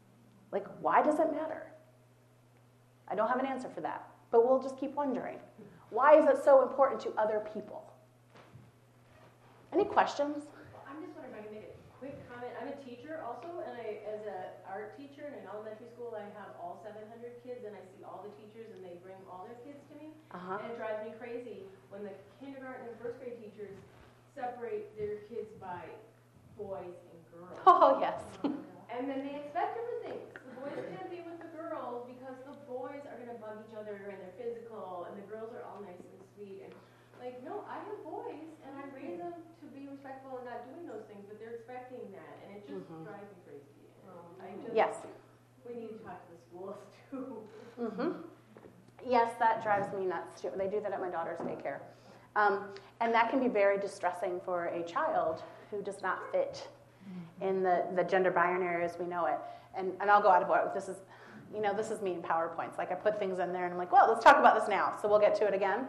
Like, why does it matter? I don't have an answer for that, but we'll just keep wondering. Why is it so important to other people? Any questions? I'm just wondering if I can make a quick comment. I'm a teacher also, and as an art teacher in an elementary school, I have all 700 kids, and I see all the teachers, and they bring all their kids to me. Uh-huh. And it drives me crazy when the kindergarten and first grade teachers separate their kids by boys and girls. Oh, yes. And then they expect different things. The boys can't be with the girls because the boys are going to bug each other and they're physical, and the girls are all nice and sweet. And like, no, I have boys, and I raise them to be respectful and not doing those things, but they're expecting that, and it just drives me crazy. Yes. We need to talk to the schools too. Yes, that drives me nuts too. They do that at my daughter's daycare. And that can be very distressing for a child who does not fit in the gender binary as we know it. And I'll go out of order. This is me in PowerPoints. Like, I put things in there and I'm like, well, let's talk about this now. So we'll get to it again.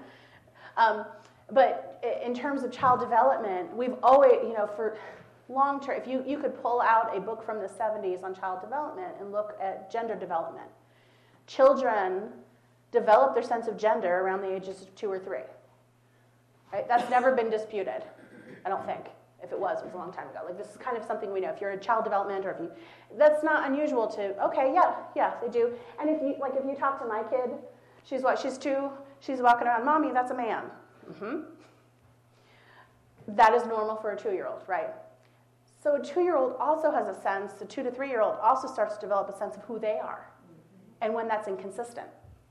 But in terms of child development, we've always, for long term, if you could pull out a book from the 70s on child development and look at gender development, children develop their sense of gender around the ages of 2 or 3. Right? That's never been disputed, I don't think. If it was a long time ago. Like, this is kind of something we know. If you're in child development, or that's not unusual to, okay, yeah, they do. And if you talk to my kid, she's 2, she's walking around, Mommy, that's a man. That is normal for a 2-year-old, right? So a 2-year-old also has a sense, a 2 to 3-year-old also starts to develop a sense of who they are, and when that's inconsistent.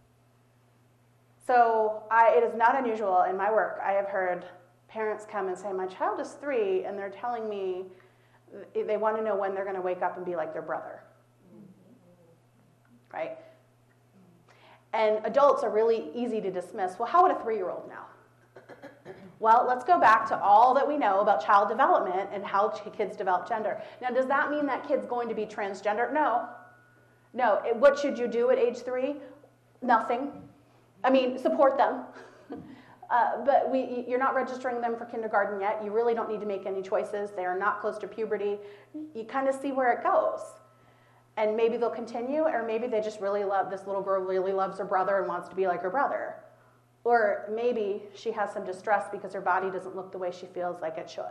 So it is not unusual in my work. I have heard parents come and say, my child is 3, and they're telling me they want to know when they're going to wake up and be like their brother. Right? And adults are really easy to dismiss. Well, how would a 3-year-old know? Well, let's go back to all that we know about child development and how kids develop gender. Now, does that mean that kid's going to be transgender? No. What should you do at age 3? Nothing. I mean, support them. But you're not registering them for kindergarten yet. You really don't need to make any choices. They are not close to puberty. You kind of see where it goes. And maybe they'll continue, or maybe they just really love, this little girl really loves her brother and wants to be like her brother. Or maybe she has some distress because her body doesn't look the way she feels like it should.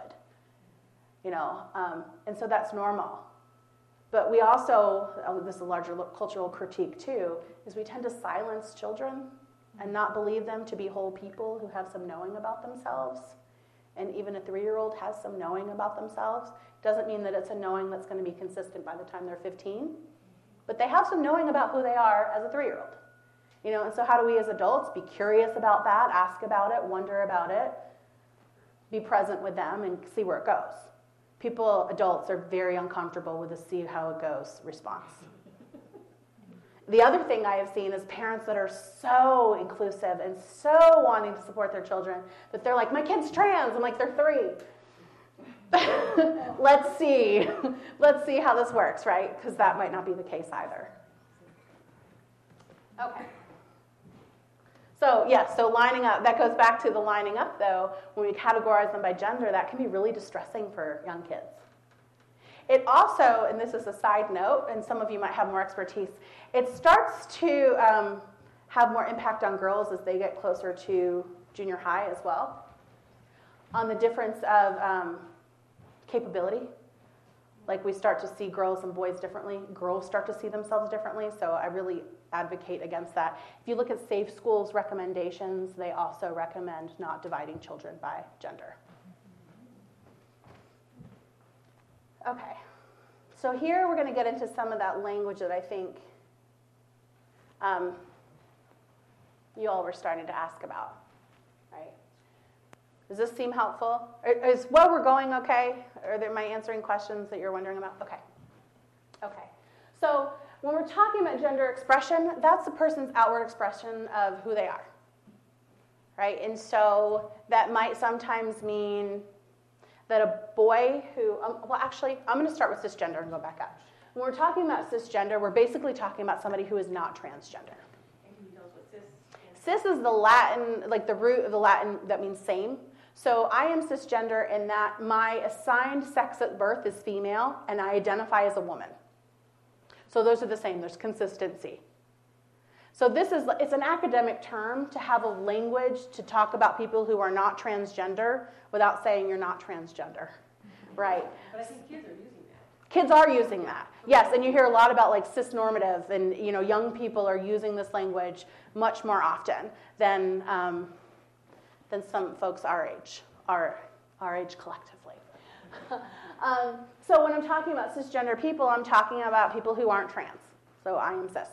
And so that's normal. But we also, this is a larger cultural critique too, is we tend to silence children and not believe them to be whole people who have some knowing about themselves. And even a 3-year-old has some knowing about themselves. Doesn't mean that it's a knowing that's going to be consistent by the time they're 15. But they have some knowing about who they are as a 3-year-old. And so how do we as adults be curious about that, ask about it, wonder about it, be present with them, and see where it goes? Adults are very uncomfortable with the see how it goes response. The other thing I have seen is parents that are so inclusive and so wanting to support their children that they're like, my kid's trans. I'm like, they're 3. Let's see how this works, right? Because that might not be the case either. Okay. So lining up, that goes back to the lining up, though. When we categorize them by gender, that can be really distressing for young kids. It also, and this is a side note, and some of you might have more expertise, it starts to have more impact on girls as they get closer to junior high as well, on the difference of capability. Like, we start to see girls and boys differently. Girls start to see themselves differently, so I really advocate against that. If you look at Safe Schools recommendations, they also recommend not dividing children by gender. Okay, so here we're going to get into some of that language that I think you all were starting to ask about, right? Does this seem helpful? Is where we're going okay? Am I answering questions that you're wondering about? Okay. So when we're talking about gender expression, that's a person's outward expression of who they are, right? And so that might sometimes mean that a boy who, actually, I'm going to start with cisgender and go back up. When we're talking about cisgender, we're basically talking about somebody who is not transgender. And can you tell us what cis is? Cis is the Latin, like the root of the Latin that means same. So I am cisgender in that my assigned sex at birth is female, and I identify as a woman. So those are the same. There's consistency. So it's an academic term to have a language to talk about people who are not transgender without saying you're not transgender, right? But I think kids are using that. Kids are using that, yes, and you hear a lot about like cisnormative, and young people are using this language much more often than some folks our age collectively. So when I'm talking about cisgender people, I'm talking about people who aren't trans. So I am cis.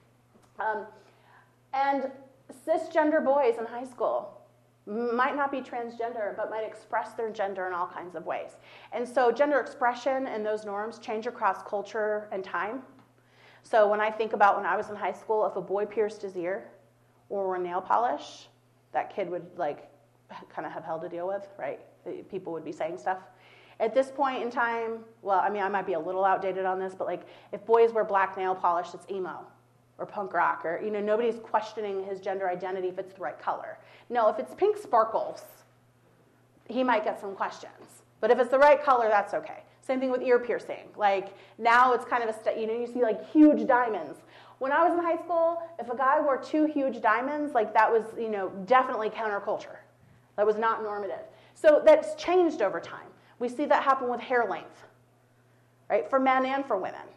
And cisgender boys in high school might not be transgender, but might express their gender in all kinds of ways. And so gender expression and those norms change across culture and time. So when I think about when I was in high school, if a boy pierced his ear or wore nail polish, that kid would kind of have hell to deal with, right? People would be saying stuff. At this point in time, well, I might be a little outdated on this, but if boys wear black nail polish, it's emo or punk rock, or nobody's questioning his gender identity if it's the right color. No, if it's pink sparkles, he might get some questions. But if it's the right color, that's okay. Same thing with ear piercing. Now it's kind of you see huge diamonds. When I was in high school, if a guy wore 2 huge diamonds, that was definitely counterculture. That was not normative. So that's changed over time. We see that happen with hair length, right, for men and for women.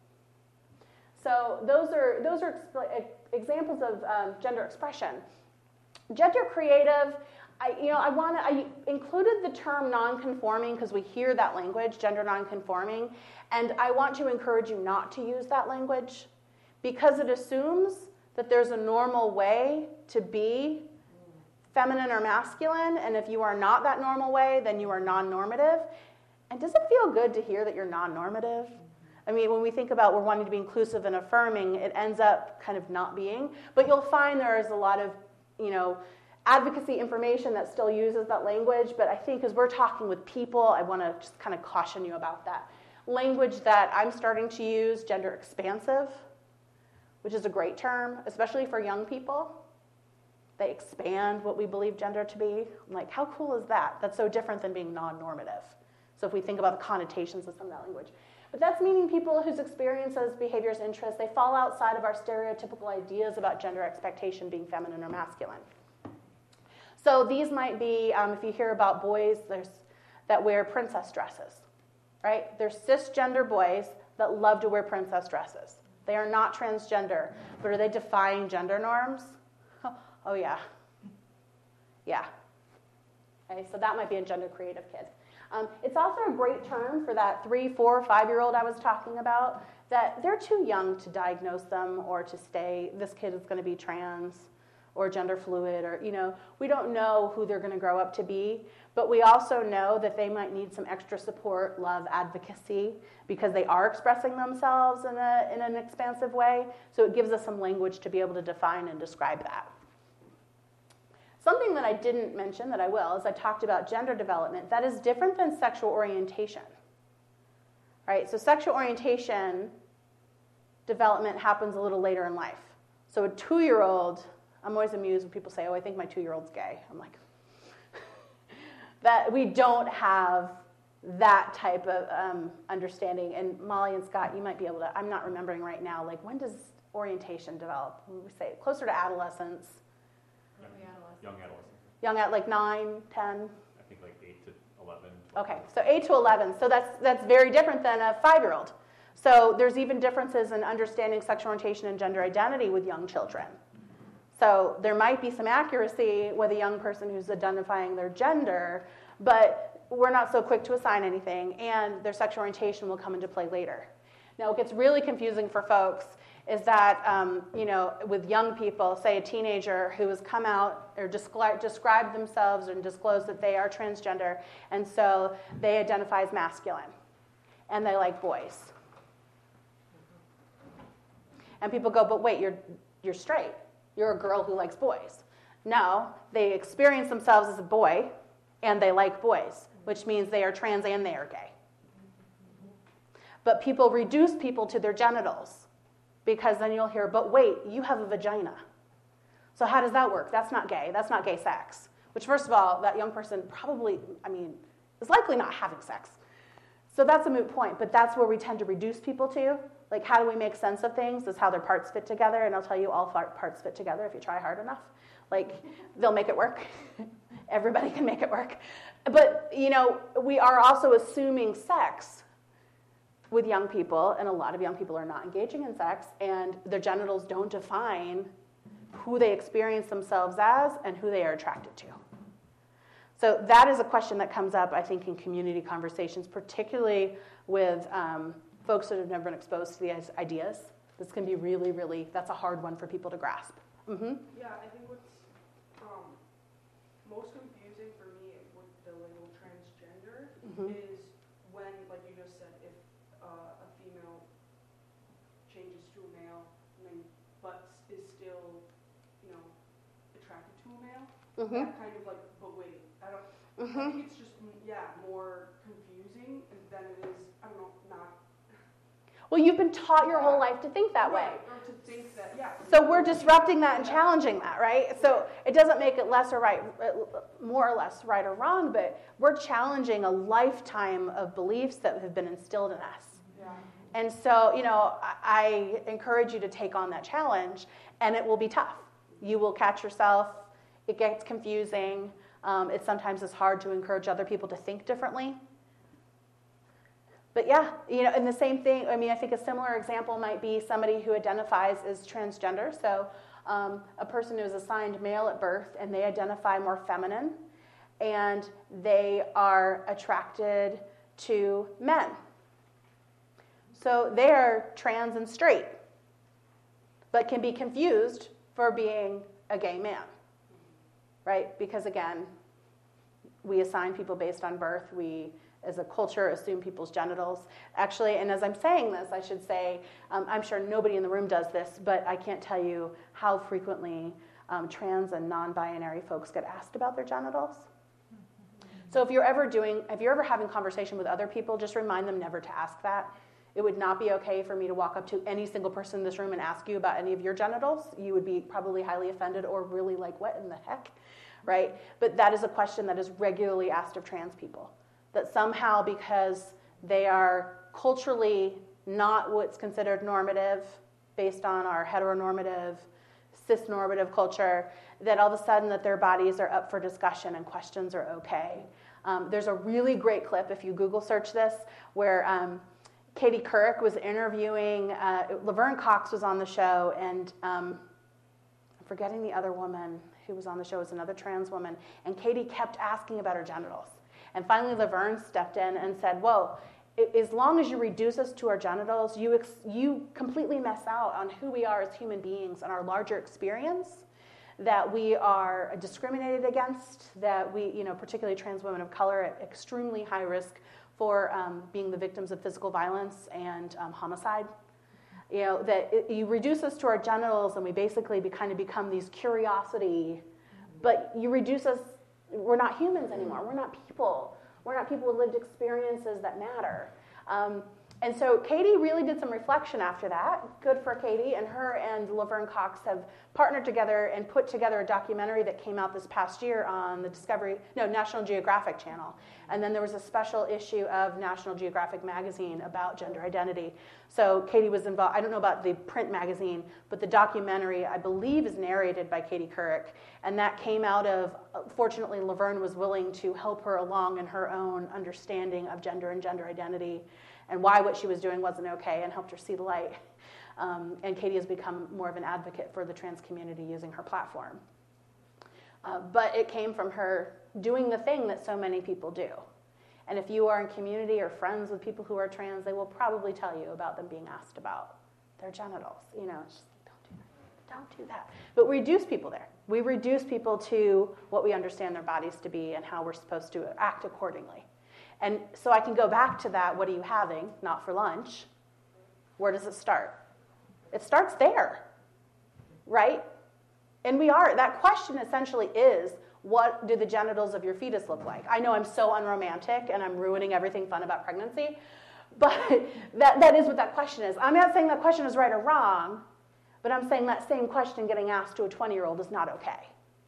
So those are examples of gender expression. Gender creative, I included the term non-conforming because we hear that language, gender non-conforming, and I want to encourage you not to use that language because it assumes that there's a normal way to be feminine or masculine, and if you are not that normal way, then you are non-normative. And does it feel good to hear that you're non-normative? When we think about we're wanting to be inclusive and affirming, it ends up kind of not being. But you'll find there is a lot of, advocacy information that still uses that language. But I think as we're talking with people, I want to just kind of caution you about that. Language that I'm starting to use, gender expansive, which is a great term, especially for young people. They expand what we believe gender to be. I'm like, how cool is that? That's so different than being non-normative. So if we think about the connotations of some of that language. But that's meaning people whose experiences, behaviors, interests, they fall outside of our stereotypical ideas about gender expectation being feminine or masculine. So these might be, if you hear about boys that wear princess dresses, right? They're cisgender boys that love to wear princess dresses. They are not transgender, but are they defying gender norms? Oh, yeah. Yeah. Okay, so that might be a gender creative kid. It's also a great term for that 3, 4, 5-year-old I was talking about, that they're too young to diagnose them or to say this kid is going to be trans or gender fluid, or, we don't know who they're going to grow up to be, but we also know that they might need some extra support, love, advocacy, because they are expressing themselves in an expansive way, so it gives us some language to be able to define and describe that. Something that I didn't mention that I will is I talked about gender development. That is different than sexual orientation. Right? So sexual orientation development happens a little later in life. So a 2-year-old, I'm always amused when people say, oh, I think my 2-year-old's gay. I'm like, that we don't have that type of understanding. And Molly and Scott, you might be able to, I'm not remembering right now, when does orientation develop? We say closer to adolescence. Young at 9, 10? I think 8 to 11. 12. Okay, so 8 to 11. So that's very different than a 5-year-old. So there's even differences in understanding sexual orientation and gender identity with young children. So there might be some accuracy with a young person who's identifying their gender, but we're not so quick to assign anything, and their sexual orientation will come into play later. Now, what gets really confusing for folks is that, with young people, say a teenager who has come out or described themselves and disclosed that they are transgender, and so they identify as masculine, and they like boys. And people go, but wait, you're straight. You're a girl who likes boys. No, they experience themselves as a boy, and they like boys, which means they are trans and they are gay. But people reduce people to their genitals, because then you'll hear, but wait, you have a vagina. So how does that work? That's not gay. That's not gay sex. Which, first of all, that young person probably, is likely not having sex. So that's a moot point, but that's where we tend to reduce people to. Like, how do we make sense of things? Is how their parts fit together, and I'll tell you, all parts fit together if you try hard enough. Like, they'll make it work. Everybody can make it work. But, we are also assuming sex with young people, and a lot of young people are not engaging in sex, and their genitals don't define who they experience themselves as and who they are attracted to. So that is a question that comes up, I think, in community conversations, particularly with folks that have never been exposed to these ideas. This can be really, really, that's a hard one for people to grasp. Mm-hmm. Yeah, I think what's most confusing for me with the label transgender is when, like you just said, if a female changes to a male but is still, attracted to a male, that kind of like, but wait, I think it's just, more confusing than it is, not. Well, you've been taught your whole life to think that way. Or to think that, So we're disrupting that and challenging that, right? So it doesn't make it less or right, more or less right or wrong, but we're challenging a lifetime of beliefs that have been instilled in us. Yeah. And so, I encourage you to take on that challenge, and it will be tough. You will catch yourself. It gets confusing. It sometimes is hard to encourage other people to think differently. But yeah, and the same thing, I think a similar example might be somebody who identifies as transgender. So a person who is assigned male at birth and they identify more feminine and they are attracted to men. So they are trans and straight, but can be confused for being a gay man, right? Because again, we assign people based on birth. We, as a culture, assume people's genitals. Actually, and as I'm saying this, I should say, I'm sure nobody in the room does this, but I can't tell you how frequently trans and non-binary folks get asked about their genitals. So if you're ever having conversation with other people, just remind them never to ask that. It would not be okay for me to walk up to any single person in this room and ask you about any of your genitals. You would be probably highly offended or really like, what in the heck, right? But that is a question that is regularly asked of trans people. That somehow, because they are culturally not what's considered normative based on our heteronormative, cis-normative culture, that all of a sudden that their bodies are up for discussion and questions are okay. There's a really great clip, if you Google search this, where Katie Couric was interviewing, Laverne Cox was on the show, and I'm forgetting the other woman who was on the show, was another trans woman, and Katie kept asking about her genitals. And finally, Laverne stepped in and said, whoa, as long as you reduce us to our genitals, you completely miss out on who we are as human beings and our larger experience, that we are discriminated against, that we, particularly trans women of color, at extremely high risk for being the victims of physical violence and homicide. That you reduce us to our genitals and we basically kind of become these curiosity, but you reduce us, we're not humans anymore. We're not people. We're not people with lived experiences that matter. And so Katie really did some reflection after that. Good for Katie. And her and Laverne Cox have partnered together and put together a documentary that came out this past year on the National Geographic channel. And then there was a special issue of National Geographic magazine about gender identity. So Katie was involved. I don't know about the print magazine, but the documentary, I believe, is narrated by Katie Couric. And that came out of, fortunately, Laverne was willing to help her along in her own understanding of gender and gender identity, and why what she was doing wasn't okay, and helped her see the light. And Katie has become more of an advocate for the trans community using her platform. But it came from her doing the thing that so many people do. And if you are in community or friends with people who are trans, they will probably tell you about them being asked about their genitals. Just don't do that. But we reduce people there. We reduce people to what we understand their bodies to be and how we're supposed to act accordingly. And so I can go back to that, what are you having? Not for lunch. Where does it start? It starts there, right? And that question essentially is, what do the genitals of your fetus look like? I know I'm so unromantic and I'm ruining everything fun about pregnancy, but that is what that question is. I'm not saying that question is right or wrong, but I'm saying that same question getting asked to a 20-year-old is not okay.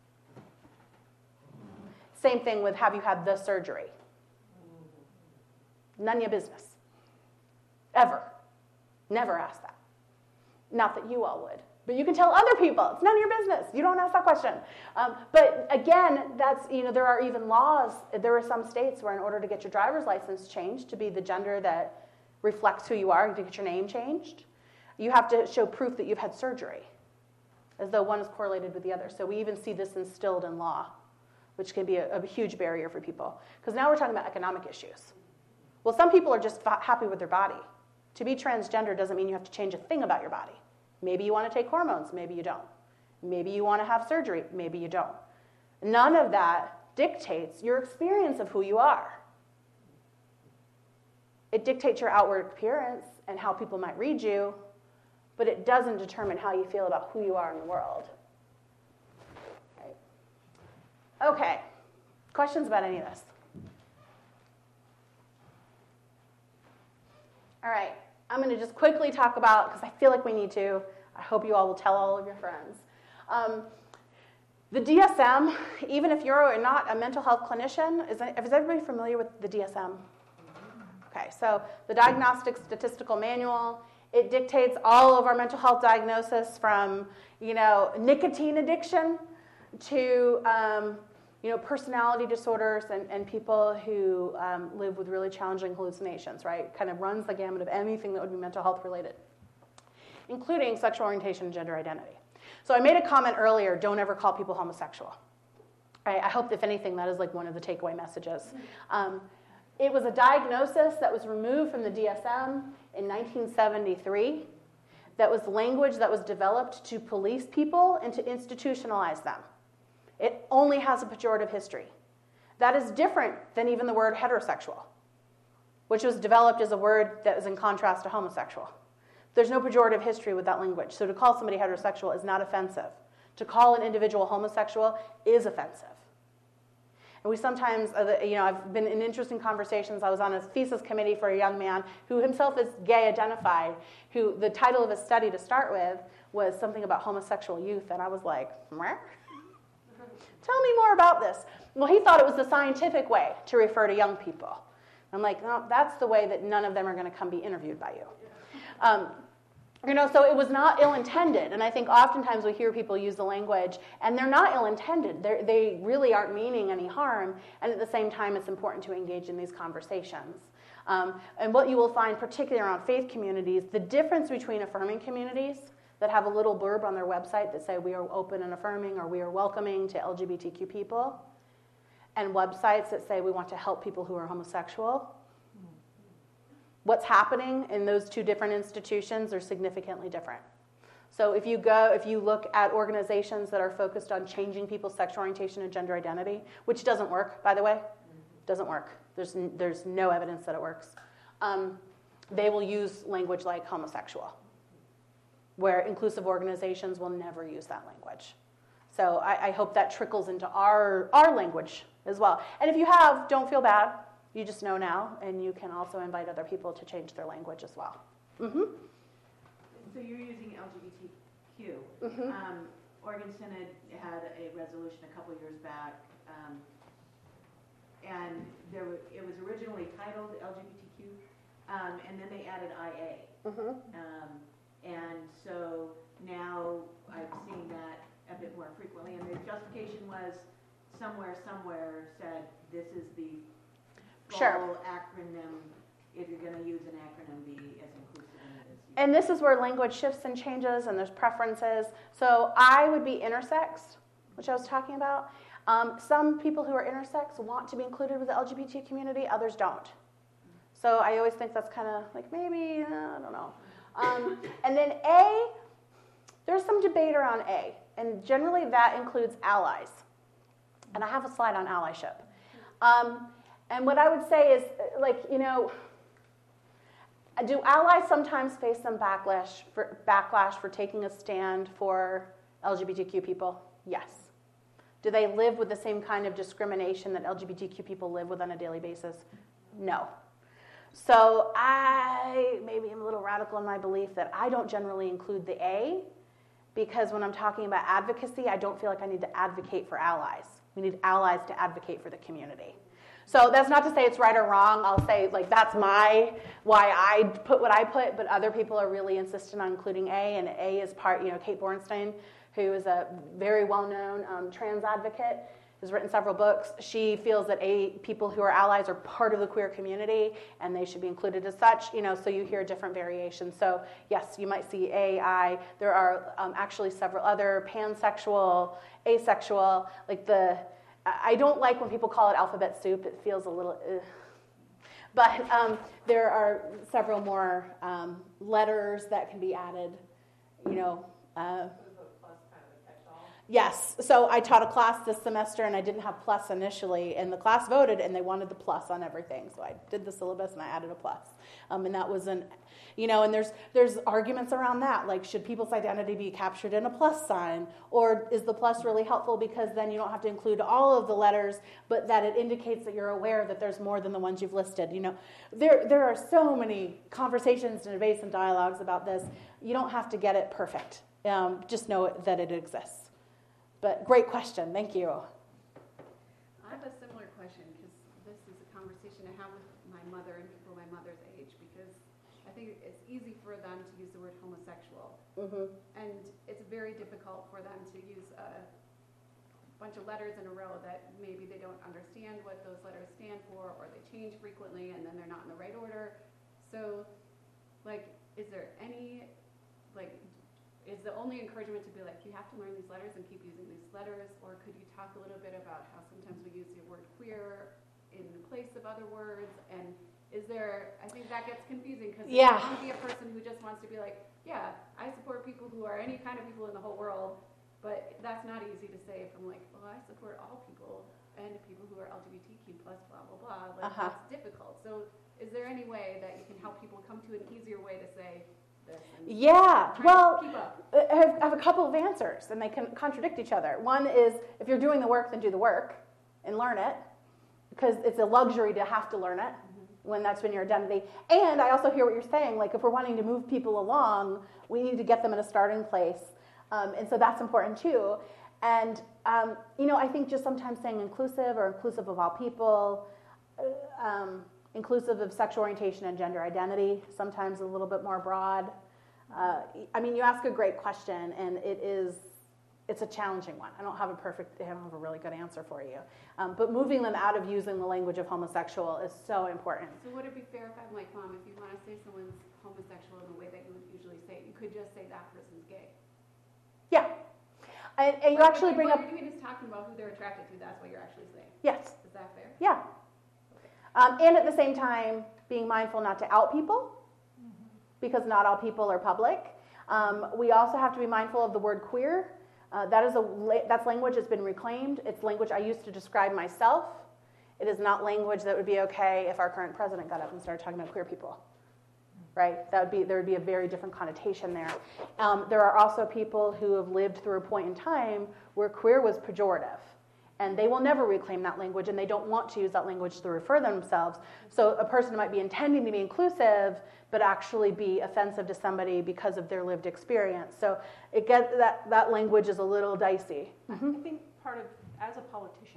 Same thing with, have you had the surgery? None of your business. Ever. Never ask that. Not that you all would. But you can tell other people. It's none of your business. You don't ask that question. But again, that's, there are even laws. There are some states where in order to get your driver's license changed to be the gender that reflects who you are, to get your name changed, you have to show proof that you've had surgery, as though one is correlated with the other. So we even see this instilled in law, which can be a huge barrier for people. Because now we're talking about economic issues. Well, some people are just happy with their body. To be transgender doesn't mean you have to change a thing about your body. Maybe you want to take hormones, maybe you don't. Maybe you want to have surgery, maybe you don't. None of that dictates your experience of who you are. It dictates your outward appearance and how people might read you, but it doesn't determine how you feel about who you are in the world. Right. Okay, questions about any of this? All right, I'm going to just quickly talk about, because I feel like we need to, I hope you all will tell all of your friends. The DSM, even if you're not a mental health clinician, is everybody familiar with the DSM? Okay, so the Diagnostic Statistical Manual, it dictates all of our mental health diagnosis from, nicotine addiction to, personality disorders and people who live with really challenging hallucinations, right? Kind of runs the gamut of anything that would be mental health related, including sexual orientation and gender identity. So I made a comment earlier, don't ever call people homosexual. Right? I hope, if anything, that is like one of the takeaway messages. It was a diagnosis that was removed from the DSM in 1973. That was language that was developed to police people and to institutionalize them. It only has a pejorative history. That is different than even the word heterosexual, which was developed as a word that was in contrast to homosexual. There's no pejorative history with that language. So to call somebody heterosexual is not offensive. To call an individual homosexual is offensive. And we sometimes, I've been in interesting conversations. I was on a thesis committee for a young man who himself is gay identified, who the title of his study to start with was something about homosexual youth. And I was like, meh? Tell me more about this. Well, he thought it was the scientific way to refer to young people. I'm like, no, that's the way that none of them are going to come be interviewed by you. So it was not ill-intended, and I think oftentimes we hear people use the language, and they're not ill-intended. They really aren't meaning any harm, and at the same time, it's important to engage in these conversations. And what you will find, particularly around faith communities, the difference between affirming communities that have a little blurb on their website that say we are open and affirming, or we are welcoming to LGBTQ people, and websites that say we want to help people who are homosexual. What's happening in those two different institutions are significantly different. So if you look at organizations that are focused on changing people's sexual orientation and gender identity, which doesn't work, by the way, doesn't work. There's no evidence that it works. They will use language like homosexual, where inclusive organizations will never use that language. So I hope that trickles into our language as well. And if you have, don't feel bad. You just know now, and you can also invite other people to change their language as well. Mm-hmm. So you're using LGBTQ. Mm-hmm. Oregon Synod had a resolution a couple years back, and it was originally titled LGBTQ, and then they added IA. Mm-hmm. And so now I'm seeing that a bit more frequently, and the justification was somewhere said this is the Sure. acronym, if you're going to use an acronym, be as inclusive in it as you And this is where language shifts and changes, and there's preferences. So I would be intersex, which I was talking about. Some people who are intersex want to be included with the LGBT community, others don't. So I always think that's kind of like maybe, I don't know. And then A, there's some debate around A, and generally that includes allies. And I have a slide on allyship. And what I would say is, do allies sometimes face some backlash for taking a stand for LGBTQ people? Yes. Do they live with the same kind of discrimination that LGBTQ people live with on a daily basis? No. So I maybe am a little radical in my belief that I don't generally include the A, because when I'm talking about advocacy, I don't feel like I need to advocate for allies. We need allies to advocate for the community. So that's not to say it's right or wrong. I'll say, like, that's why I put what I put, but other people are really insistent on including A, and A is part, Kate Bornstein, who is a very well-known trans advocate, has written several books. She feels that people who are allies are part of the queer community, and they should be included as such, so you hear different variations. So yes, you might see A, I. There are actually several other pansexual, asexual, I don't like when people call it alphabet soup. It feels a little, but there are several more letters that can be added, Yes, so I taught a class this semester and I didn't have plus initially, and the class voted and they wanted the plus on everything. So I did the syllabus and I added a plus. And that was and there's arguments around that, like should people's identity be captured in a plus sign, or is the plus really helpful because then you don't have to include all of the letters, but that it indicates that you're aware that there's more than the ones you've listed. There are so many conversations and debates and dialogues about this. You don't have to get it perfect. Just know that it exists. But great question, thank you. I have a similar question because this is a conversation I have with my mother and people my mother's age, because I think it's easy for them to use the word homosexual. Mm-hmm. And it's very difficult for them to use a bunch of letters in a row that maybe they don't understand what those letters stand for, or they change frequently and then they're not in the right order. So, is there any, is the only encouragement to be you have to learn these letters and keep using these letters, or could you talk a little bit about how sometimes we use the word queer in place of other words, and is there, I think that gets confusing because you want to be a person who just wants to be yeah, I support people who are any kind of people in the whole world, but that's not easy to say from well, I support all people and people who are LGBTQ plus blah, blah, blah. That's difficult. So is there any way that you can help people come to an easier way to say this? Yeah, well, I have a couple of answers, and they can contradict each other. One is, if you're doing the work, then do the work and learn it, because it's a luxury to have to learn it when that's been your identity. And I also hear what you're saying, if we're wanting to move people along, we need to get them in a starting place. And so that's important too. And, I think just sometimes saying inclusive or inclusive of all people, inclusive of sexual orientation and gender identity, sometimes a little bit more broad. You ask a great question, and it's a challenging one. I don't have a really good answer for you. But moving them out of using the language of homosexual is so important. So would it be fair if I'm Mom, if you want to say someone's homosexual in the way that you would usually say it, you could just say that person's gay? Yeah. And you actually bring up... What you're doing is talking about who they're attracted to. That's what you're actually saying. Yes. Is that fair? Yeah. And at the same time, being mindful not to out people, because not all people are public. We also have to be mindful of the word queer. That's language that's been reclaimed. It's language I used to describe myself. It is not language that would be okay if our current president got up and started talking about queer people. Right? There would be a very different connotation there. There are also people who have lived through a point in time where queer was pejorative. And they will never reclaim that language, and they don't want to use that language to refer themselves. So a person might be intending to be inclusive, but actually be offensive to somebody because of their lived experience. So that language is a little dicey. I think part of, as a politician,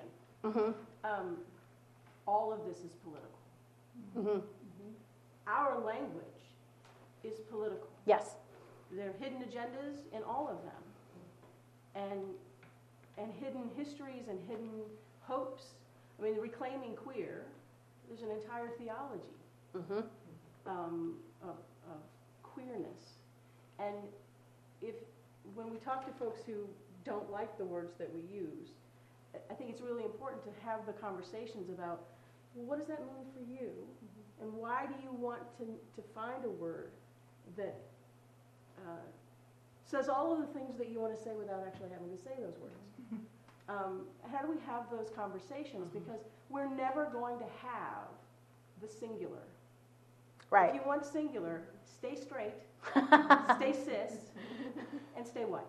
all of this is political. Our language is political. Yes. There are hidden agendas in all of them. And hidden histories and hidden hopes. Reclaiming queer, there's an entire theology of queerness. And when we talk to folks who don't like the words that we use, I think it's really important to have the conversations about, what does that mean for you? And why do you want to find a word that says all of the things that you want to say without actually having to say those words? How do we have those conversations? Because we're never going to have the singular. Right. If you want singular, stay straight, stay cis, and stay white.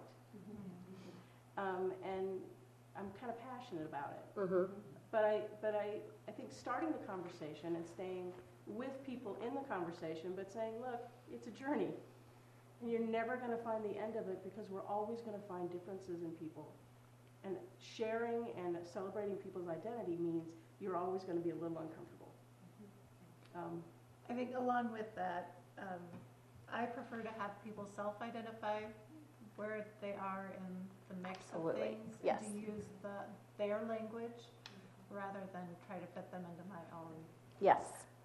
And I'm kind of passionate about it. But I think starting the conversation and staying with people in the conversation, but saying, look, it's a journey. And you're never going to find the end of it, because we're always going to find differences in people. And sharing and celebrating celebrating people's identity means you're always going to be a little uncomfortable. I think along with that, I prefer to have people self-identify where they are in the mix Absolutely. of things. Yes. And to use their language rather than try to fit them into my own. Yes.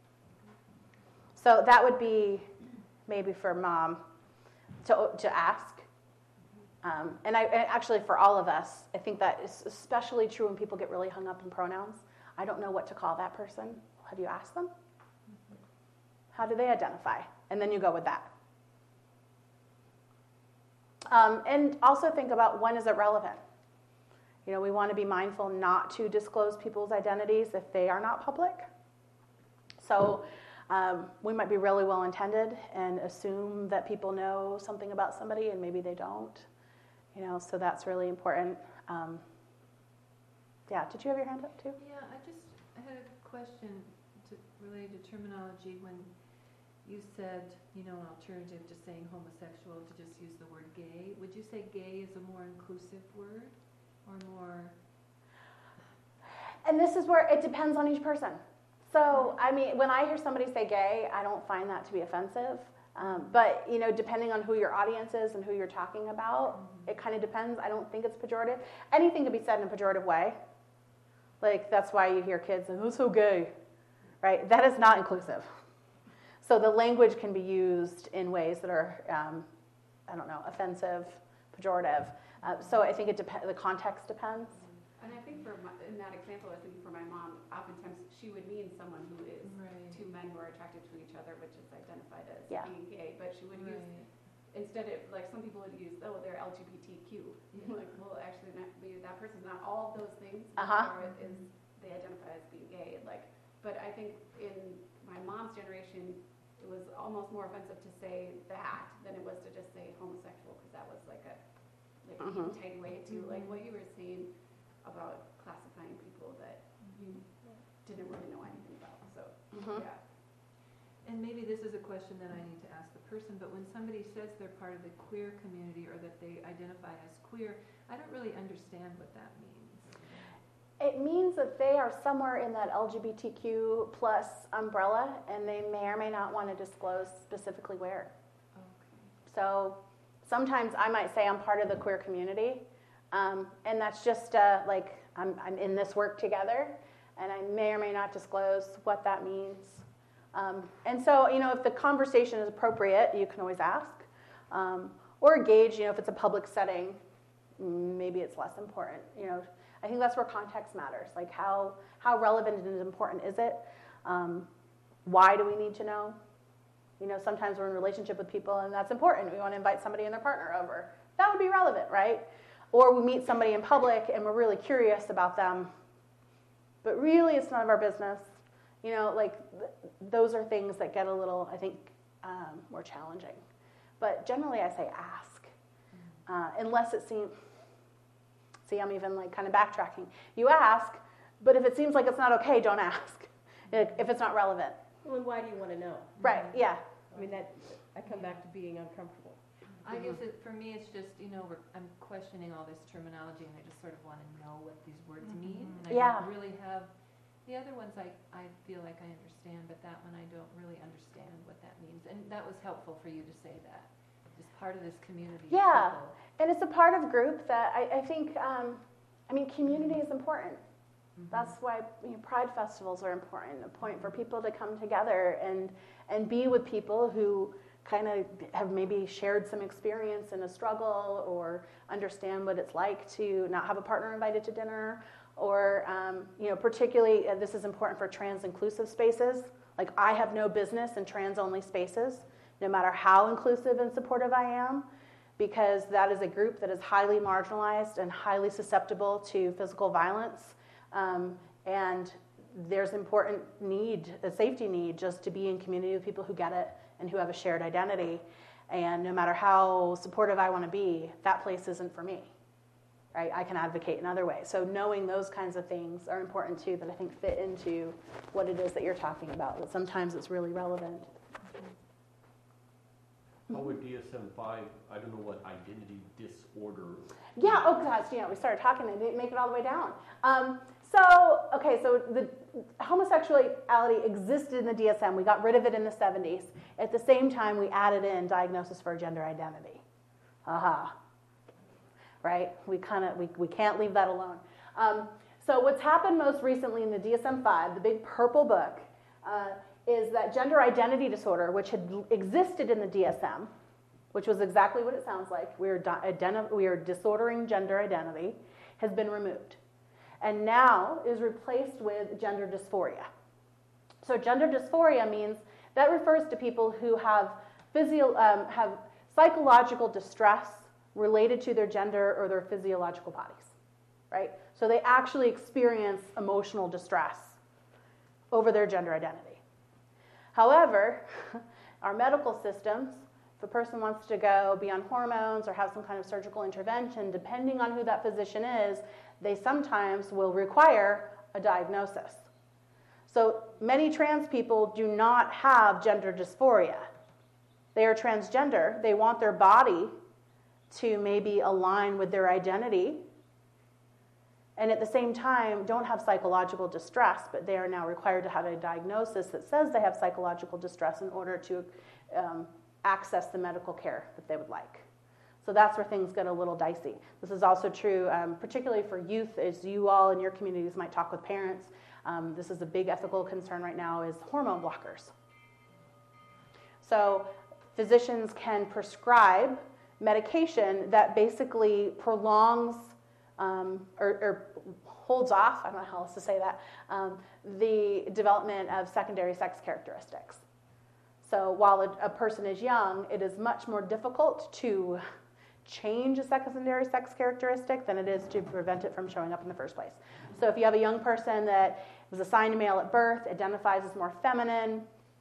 So that would be maybe for mom to ask. And actually for all of us, I think that is especially true when people get really hung up in pronouns. I don't know what to call that person. Have you asked them? How do they identify? And then you go with that. And also think about, when is it relevant? You know, we want to be mindful not to disclose people's identities if they are not public. So we might be really well-intended and assume that people know something about somebody, and maybe they don't. You know, so that's really important. Yeah, did you have your hand up too? Yeah, I had a question related to terminology. When you said, you know, an alternative to saying homosexual, to just use the word gay, would you say gay is a more inclusive word or more? And this is where it depends on each person. So, I mean, when I hear somebody say gay, I don't find that to be offensive. But, you know, depending on who your audience is and who you're talking about, it kind of depends. I don't think it's pejorative. Anything can be said in a pejorative way. Like, that's why you hear kids say, "Oh, so gay," right? That is not inclusive. So the language can be used in ways that are, I don't know, offensive, pejorative. So I think the context depends. And I think in that example, I was thinking for my mom, oftentimes she would mean someone who is two men who are attracted to each other, which is identified as being gay, but she would use, instead of, like, some people would use, oh, they're LGBTQ. Like, well, actually, that person's not all of those things, or they identify as being gay. Like, but I think in my mom's generation, it was almost more offensive to say that than it was to just say homosexual, because that was like a tight way to, like what you were saying about classifying people that you didn't really know anything about. So, yeah. And maybe this is a question that I need to ask the person, but when somebody says they're part of the queer community or that they identify as queer, I don't really understand what that means. It means that they are somewhere in that LGBTQ plus umbrella, and they may or may not want to disclose specifically where. Okay. So sometimes I might say I'm part of the queer community, and that's just like I'm in this work together, and I may or may not disclose what that means. And so, you know, if the conversation is appropriate, you can always ask, or engage. You know, if it's a public setting, maybe it's less important. You know, I think that's where context matters. Like how relevant and important is it? Why do we need to know? You know, sometimes we're in a relationship with people, and that's important. We want to invite somebody and their partner over. That would be relevant, right? Or we meet somebody in public, and we're really curious about them, but really it's none of our business. You know, like those are things that get a little, I think, more challenging. But generally I say ask, unless it seems, see, I'm even like kind of backtracking. You ask, but if it seems like it's not okay, don't ask, if it's not relevant. Well, and why do you want to know? Right, yeah. I mean, I come back to being uncomfortable. I guess for me it's just, you know, I'm questioning all this terminology, and I just sort of want to know what these words mean. And I don't really have, the other ones I feel like I understand, but that one I don't really understand what that means. And that was helpful for you to say that. Just part of this community. Yeah, of people. and it's a part of group that I think, I mean, community is important. That's why Pride festivals are important, a point for people to come together and be with people who kind of have maybe shared some experience in a struggle, or understand what it's like to not have a partner invited to dinner, or, you know, particularly this is important for trans-inclusive spaces. Like, I have no business in trans-only spaces, no matter how inclusive and supportive I am, because that is a group that is highly marginalized and highly susceptible to physical violence. And there's important need, a safety need, just to be in community with people who get it and who have a shared identity. And no matter how supportive I want to be, that place isn't for me, right? I can advocate in other ways. So knowing those kinds of things are important too, that I think fit into what it is that you're talking about, that sometimes it's really relevant. How would DSM-5, I don't know what identity disorder. Yeah, oh gosh, we started talking and didn't make it all the way down. So okay, so the homosexuality existed in the DSM. We got rid of it in the 70s. At the same time, we added in diagnosis for gender identity. Aha. Right? We can't leave that alone. So what's happened most recently in the DSM-5, the big purple book, is that gender identity disorder, which had existed in the DSM, which was exactly what it sounds like, we are disordering gender identity, has been removed. And now is replaced with gender dysphoria. So gender dysphoria means, that refers to people who have psychological distress related to their gender or their physiological bodies, right? So they actually experience emotional distress over their gender identity. However, our medical systems, if a person wants to go be on hormones or have some kind of surgical intervention, depending on who that physician is, they sometimes will require a diagnosis. So many trans people do not have gender dysphoria. They are transgender. They want their body to maybe align with their identity, and at the same time don't have psychological distress, but they are now required to have a diagnosis that says they have psychological distress in order to access the medical care that they would like. So that's where things get a little dicey. This is also true, particularly for youth, as you all in your communities might talk with parents. This is a big ethical concern right now, is hormone blockers. So physicians can prescribe medication that basically prolongs or holds off, I don't know how else to say that, the development of secondary sex characteristics. So while a person is young, it is much more difficult to change a secondary sex characteristic than it is to prevent it from showing up in the first place. So if you have a young person that was assigned male at birth, identifies as more feminine,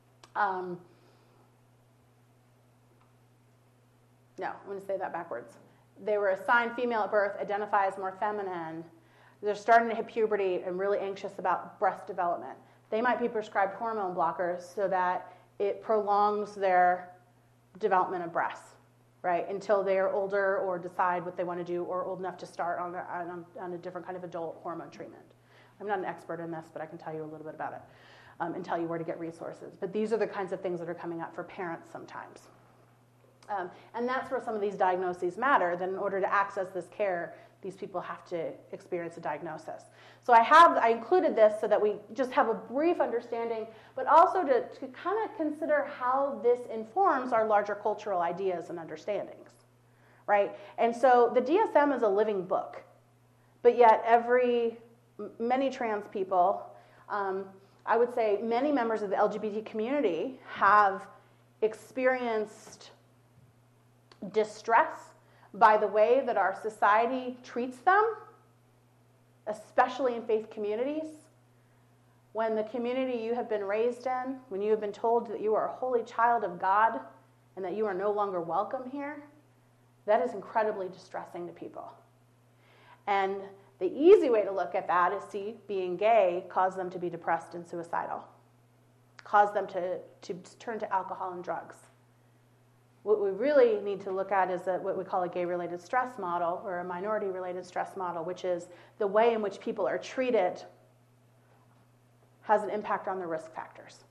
no, I'm going to say that backwards. They were assigned female at birth, identify as more feminine. They're starting to hit puberty and really anxious about breast development. They might be prescribed hormone blockers so that it prolongs their development of breasts, right, until they are older or decide what they want to do or old enough to start on a different kind of adult hormone treatment. I'm not an expert in this, but I can tell you a little bit about it and tell you where to get resources. But these are the kinds of things that are coming up for parents sometimes. And that's where some of these diagnoses matter, that in order to access this care, these people have to experience a diagnosis. So I included this so that we just have a brief understanding, but also to kind of consider how this informs our larger cultural ideas and understandings, right? And so the DSM is a living book, but yet many trans people, I would say many members of the LGBT community have experienced distress by the way that our society treats them, especially in faith communities. When the community you have been raised in, when you have been told that you are a holy child of God and that you are no longer welcome here, that is incredibly distressing to people. And the easy way to look at that is see being gay caused them to be depressed and suicidal, caused them to turn to alcohol and drugs. What we really need to look at is what we call a gay-related stress model or a minority-related stress model, which is the way in which people are treated has an impact on their risk factors.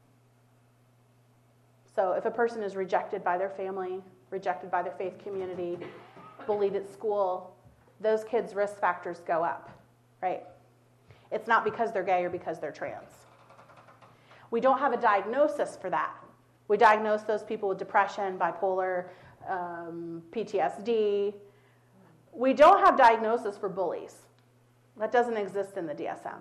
So if a person is rejected by their family, rejected by their faith community, bullied at school, those kids' risk factors go up, right? It's not because they're gay or because they're trans. We don't have a diagnosis for that. We diagnose those people with depression, bipolar, PTSD. We don't have diagnosis for bullies. That doesn't exist in the DSM.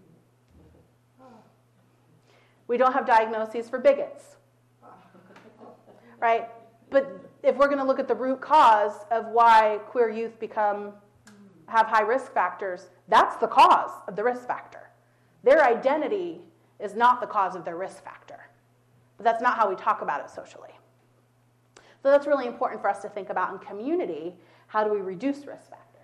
We don't have diagnoses for bigots, right? But if we're going to look at the root cause of why queer youth have high risk factors, that's the cause of the risk factor. Their identity is not the cause of their risk factor. But that's not how we talk about it socially. So that's really important for us to think about in community. How do we reduce risk factors?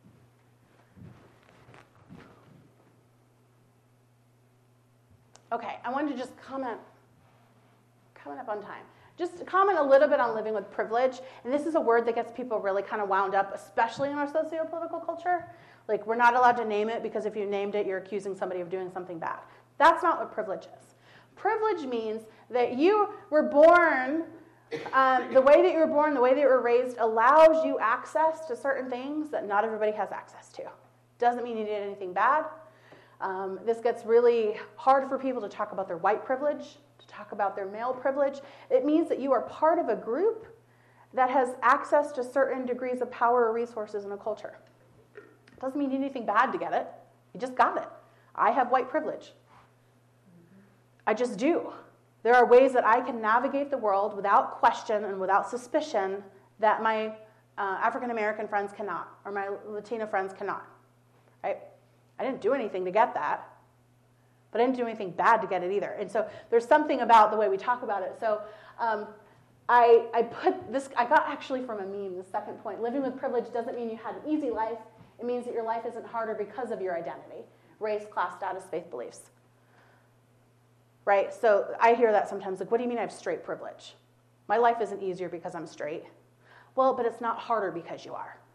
Okay, I wanted to just comment, coming up on time, just comment a little bit on living with privilege. And this is a word that gets people really kind of wound up, especially in our socio-political culture. Like, we're not allowed to name it because if you named it, you're accusing somebody of doing something bad. That's not what privilege is. Privilege means that you were born, the way that you were born, the way that you were raised allows you access to certain things that not everybody has access to. Doesn't mean you did anything bad. This gets really hard for people to talk about their white privilege, to talk about their male privilege. It means that you are part of a group that has access to certain degrees of power or resources in a culture. Doesn't mean you did anything bad to get it. You just got it. I have white privilege. I just do. There are ways that I can navigate the world without question and without suspicion that my African American friends cannot, or my Latina friends cannot. Right? I didn't do anything to get that, but I didn't do anything bad to get it either. And so there's something about the way we talk about it. So I put this, I got actually from a meme, the second point. Living with privilege doesn't mean you had an easy life. It means that your life isn't harder because of your identity, race, class, status, faith, beliefs. Right? So I hear that sometimes, like, what do you mean I have straight privilege? My life isn't easier because I'm straight. Well, but it's not harder because you are.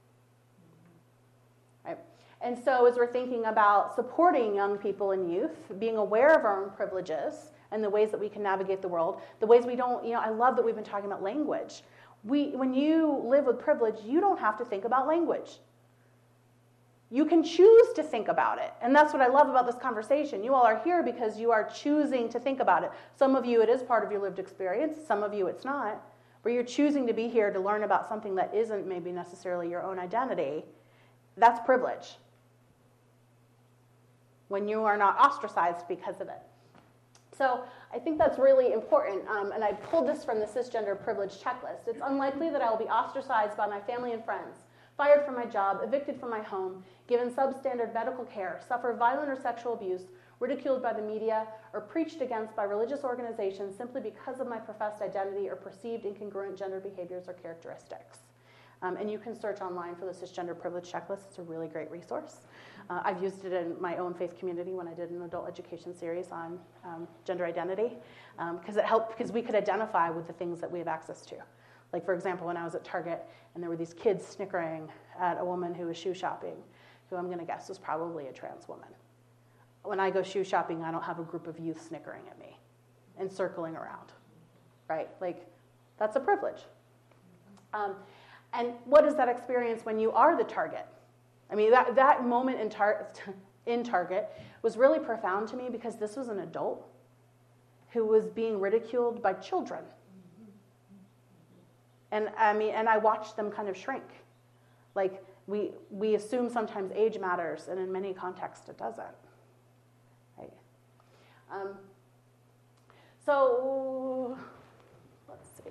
Right? And so as we're thinking about supporting young people and youth, being aware of our own privileges and the ways that we can navigate the world, the ways we don't, I love that we've been talking about language. When you live with privilege, you don't have to think about language. You can choose to think about it. And that's what I love about this conversation. You all are here because you are choosing to think about it. Some of you, it is part of your lived experience. Some of you, it's not. Where you're choosing to be here to learn about something that isn't maybe necessarily your own identity. That's privilege. When you are not ostracized because of it. So I think that's really important. And I pulled this from the cisgender privilege checklist. It's unlikely that I will be ostracized by my family and friends, fired from my job, evicted from my home, given substandard medical care, suffer violent or sexual abuse, ridiculed by the media, or preached against by religious organizations simply because of my professed identity or perceived incongruent gender behaviors or characteristics. And you can search online for the cisgender privilege checklist. It's a really great resource. I've used it in my own faith community when I did an adult education series on gender identity, because it helped, because we could identify with the things that we have access to. Like, for example, when I was at Target and there were these kids snickering at a woman who was shoe shopping, who I'm going to guess was probably a trans woman. When I go shoe shopping, I don't have a group of youth snickering at me and circling around, right? Like, that's a privilege. And what is that experience when you are the target? I mean, that moment in Target was really profound to me because this was an adult who was being ridiculed by children. And I watched them kind of shrink. Like, we assume sometimes age matters, and in many contexts it doesn't. Right? So, let's see.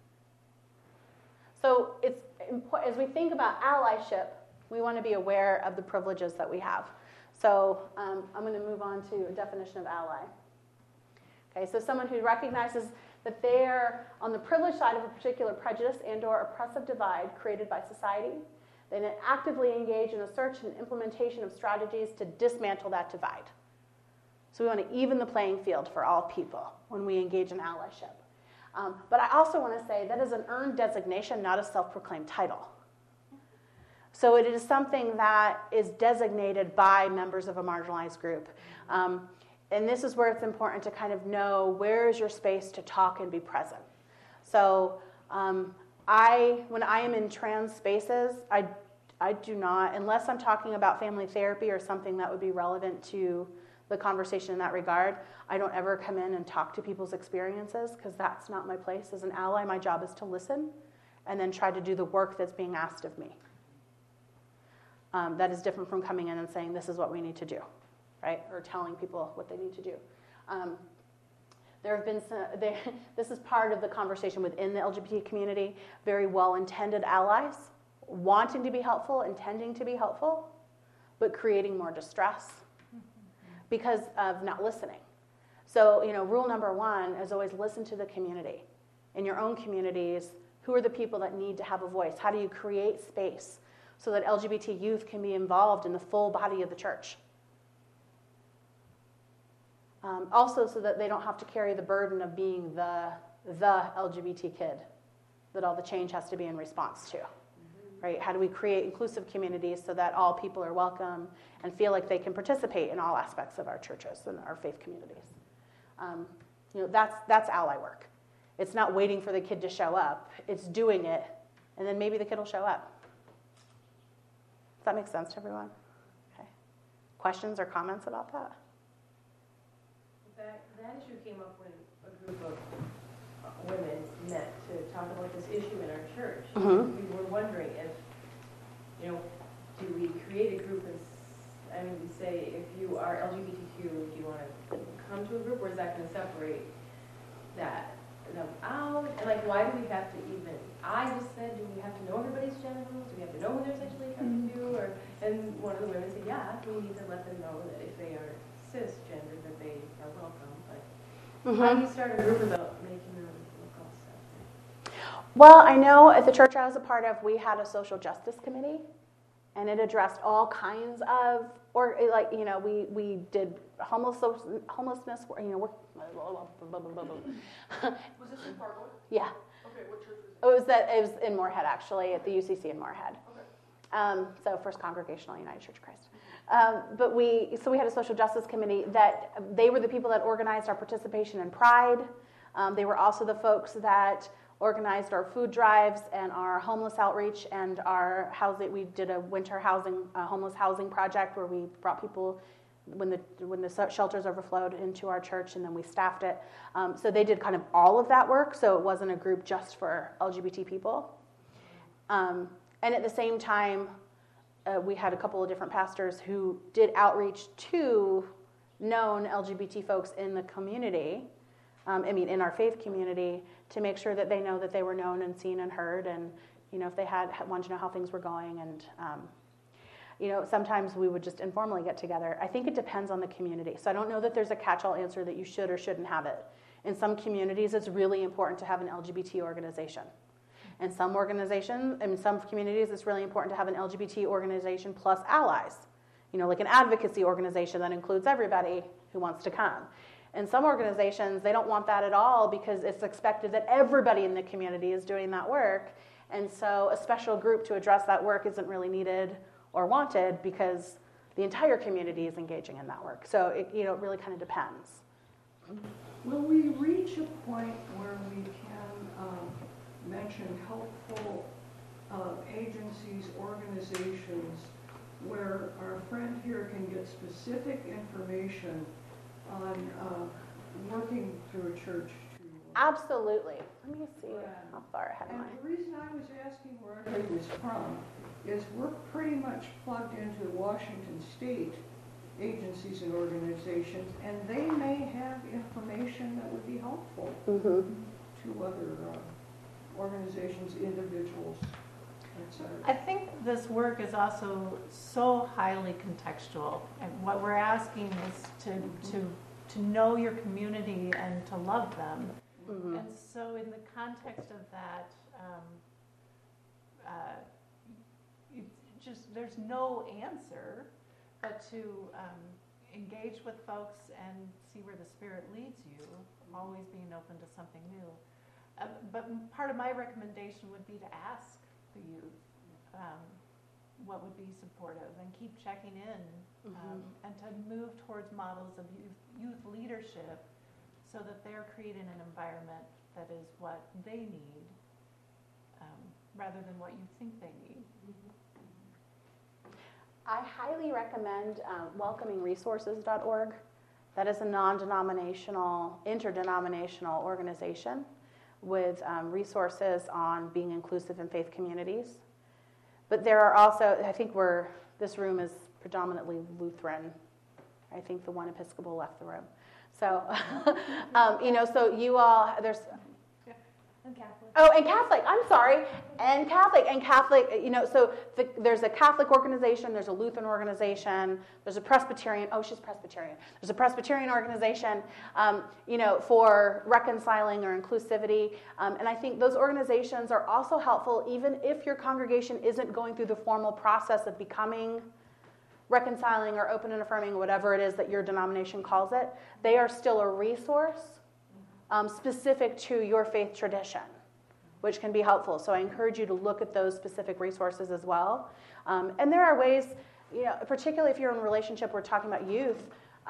So it's important, as we think about allyship, we want to be aware of the privileges that we have. So I'm going to move on to a definition of ally. Okay, so someone who recognizes that they're on the privileged side of a particular prejudice and or oppressive divide created by society, then actively engage in a search and implementation of strategies to dismantle that divide. So we want to even the playing field for all people when we engage in allyship. But I also want to say that is an earned designation, not a self-proclaimed title. So it is something that is designated by members of a marginalized group. And this is where it's important to kind of know where is your space to talk and be present. So when I am in trans spaces, I do not, unless I'm talking about family therapy or something that would be relevant to the conversation in that regard, I don't ever come in and talk to people's experiences because that's not my place. As an ally, my job is to listen and then try to do the work that's being asked of me. That is different from coming in and saying, this is what we need to do, right? Or telling people what they need to do. There have been this is part of the conversation within the LGBT community, very well-intended allies, wanting to be helpful, intending to be helpful, but creating more distress because of not listening. So, rule number one is always listen to the community. In your own communities, who are the people that need to have a voice? How do you create space so that LGBT youth can be involved in the full body of the church? Also, so that they don't have to carry the burden of being the LGBT kid that all the change has to be in response to, right? How do we create inclusive communities so that all people are welcome and feel like they can participate in all aspects of our churches and our faith communities? That's ally work. It's not waiting for the kid to show up. It's doing it, and then maybe the kid will show up. Does that make sense to everyone? Okay. Questions or comments about that? That issue came up when a group of women met to talk about this issue in our church. Mm-hmm. We were wondering if, do we create a group we say if you are LGBTQ, do you want to come to a group, or is that going to separate them out? And why do we have to even, I just said, do we have to know everybody's genitals? Do we have to know who they're sexually attracted to? And one of the women said, yeah, we need to let them know that if they are cisgender, that they are welcome. But how do you start a group without making them look all separate? Well, I know at the church I was a part of, we had a social justice committee, and it addressed all kinds of, we did homelessness, Was this in Fargo? Yeah. Okay, what church was it? It was in Moorhead, actually, at the UCC in Moorhead. Okay. So First Congregational United Church of Christ. But we had a social justice committee that they were the people that organized our participation in Pride. They were also the folks that organized our food drives and our homeless outreach and our housing. We did a winter homeless housing project where we brought people when the shelters overflowed into our church, and then we staffed it. So they did kind of all of that work. So it wasn't a group just for LGBT people. And at the same time, we had a couple of different pastors who did outreach to known LGBT folks in the community, in our faith community, to make sure that they know that they were known and seen and heard, and if they wanted to know how things were going. And sometimes we would just informally get together. I think it depends on the community. So I don't know that there's a catch-all answer that you should or shouldn't have it. In some communities, it's really important to have an LGBT organization. In some communities, it's really important to have an LGBT organization plus allies. Like an advocacy organization that includes everybody who wants to come. In some organizations, they don't want that at all because it's expected that everybody in the community is doing that work. And so a special group to address that work isn't really needed or wanted because the entire community is engaging in that work. So it really kind of depends. Will we reach a point where we can mention helpful agencies, organizations, where our friend here can get specific information on working through a church? Absolutely. Let me see how far ahead am I. And the reason I was asking where everybody was from is we're pretty much plugged into Washington State agencies and organizations, and they may have information that would be helpful to other organizations, individuals, etc. I think this work is also so highly contextual, and what we're asking is to know your community and to love them. Mm-hmm. And so in the context of that, there's no answer but to engage with folks and see where the Spirit leads you, always being open to something new. But part of my recommendation would be to ask the youth what would be supportive and keep checking in and to move towards models of youth leadership so that they're creating an environment that is what they need rather than what you think they need. I highly recommend welcomingresources.org. That is a non-denominational, interdenominational organization with resources on being inclusive in faith communities. But there are also, I think this room is predominantly Lutheran. I think the one Episcopal left the room. So, so you all, there's... And Catholic. Oh, and Catholic, I'm sorry. And Catholic, there's a Catholic organization, there's a Lutheran organization, there's a Presbyterian, she's Presbyterian. There's a Presbyterian organization, for reconciling or inclusivity. And I think those organizations are also helpful even if your congregation isn't going through the formal process of becoming reconciling or open and affirming, whatever it is that your denomination calls it. They are still a resource specific to your faith tradition. which can be helpful. So I encourage you to look at those specific resources as well. And there are ways, particularly if you're in a relationship, we're talking about youth.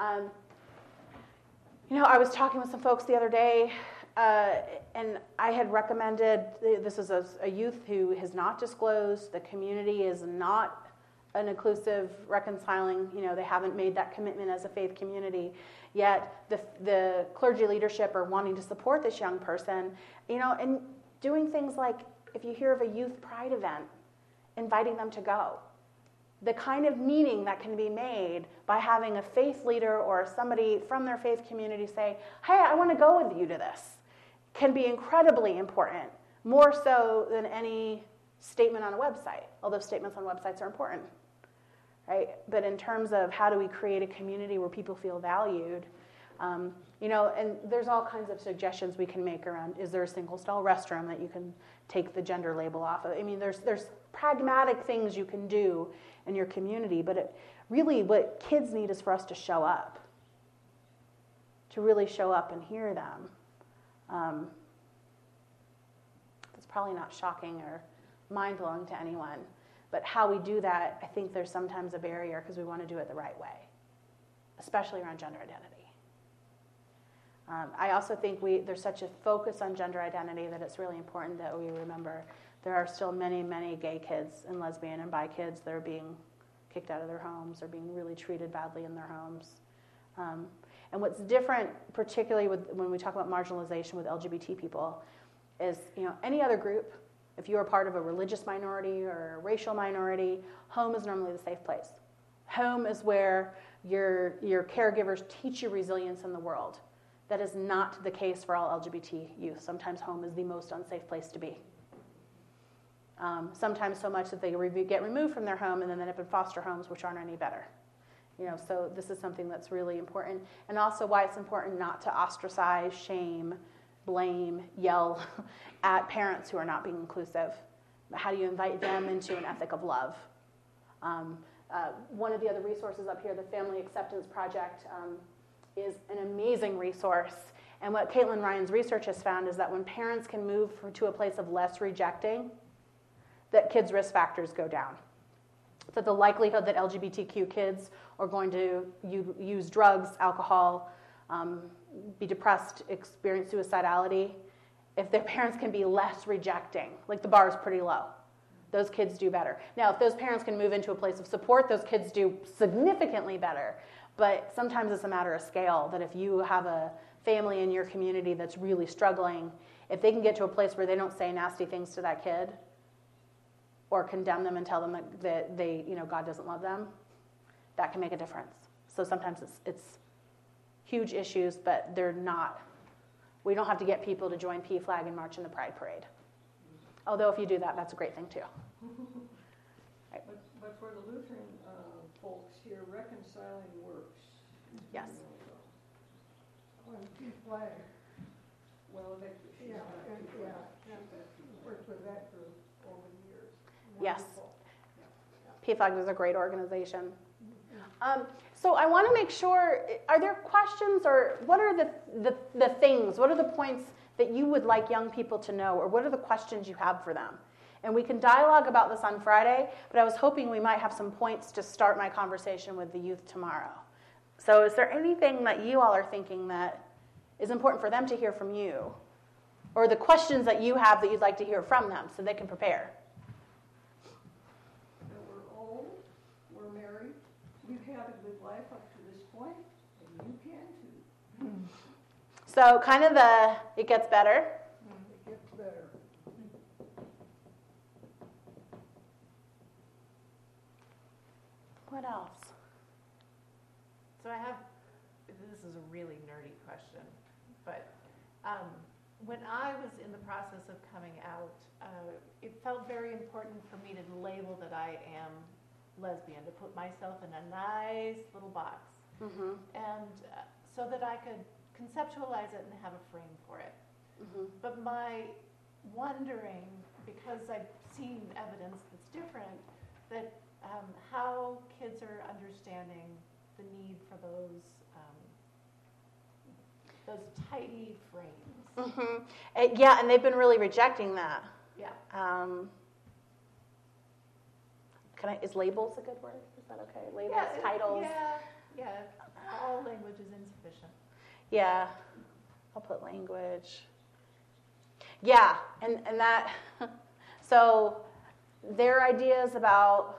I was talking with some folks the other day, and I had recommended, this is a youth who has not disclosed, the community is not an inclusive, reconciling, they haven't made that commitment as a faith community, yet the clergy leadership are wanting to support this young person, and doing things like, if you hear of a youth pride event, inviting them to go. The kind of meaning that can be made by having a faith leader or somebody from their faith community say, hey, I want to go with you to this, can be incredibly important, more so than any statement on a website, although statements on websites are important, right? But in terms of how do we create a community where people feel valued, and there's all kinds of suggestions we can make around, is there a single-stall restroom that you can take the gender label off of? I mean, there's pragmatic things you can do in your community, but really what kids need is for us to show up, to really show up and hear them. It's probably not shocking or mind-blowing to anyone, but how we do that, I think there's sometimes a barrier because we want to do it the right way, especially around gender identity. I also think there's such a focus on gender identity that it's really important that we remember there are still many, many gay kids and lesbian and bi kids that are being kicked out of their homes or being really treated badly in their homes. And what's different, particularly when we talk about marginalization with LGBT people, is any other group, if you are part of a religious minority or a racial minority, home is normally the safe place. Home is where your caregivers teach you resilience in the world. That is not the case for all LGBT youth. Sometimes home is the most unsafe place to be. Sometimes so much that they get removed from their home and then end up in foster homes, which aren't any better. So this is something that's really important. And also why it's important not to ostracize, shame, blame, yell at parents who are not being inclusive. How do you invite them into an ethic of love? One of the other resources up here, the Family Acceptance Project, is an amazing resource. And what Caitlin Ryan's research has found is that when parents can move to a place of less rejecting, that kids' risk factors go down. So the likelihood that LGBTQ kids are going to use drugs, alcohol, be depressed, experience suicidality, if their parents can be less rejecting, like the bar is pretty low, those kids do better. Now, if those parents can move into a place of support, those kids do significantly better. But sometimes it's a matter of scale, that if you have a family in your community that's really struggling, if they can get to a place where they don't say nasty things to that kid or condemn them and tell them that they, God doesn't love them, that can make a difference. So sometimes it's huge issues, but they're not. We don't have to get people to join PFLAG and march in the Pride Parade. Although if you do that, that's a great thing too. Right. But for the Lutheran folks here, reconciling works. Yes. Flag. Well, she's worked with that group over the years. Yes. Wonderful. PFLAG is a great organization. So I want to make sure, are there questions or what are the things, what are the points that you would like young people to know, or what are the questions you have for them? And we can dialogue about this on Friday, but I was hoping we might have some points to start my conversation with the youth tomorrow. So is there anything that you all are thinking that is important for them to hear from you? Or the questions that you have that you'd like to hear from them so they can prepare? We're old, we're married, we've had a good life up to this point, and you can too. So kind of it gets better. It gets better. What else? So this is a really nerdy question, but when I was in the process of coming out, it felt very important for me to label that I am lesbian, to put myself in a nice little box, and so that I could conceptualize it and have a frame for it. But my wondering, because I've seen evidence that's different, that how kids are understanding the need for those those tidy frames. Yeah, and they've been really rejecting that. Yeah. Is labels a good word? Is that okay? Labels, Yeah, titles. Yeah. All language is insufficient. Yeah, I'll put language. Yeah, and that, so their ideas about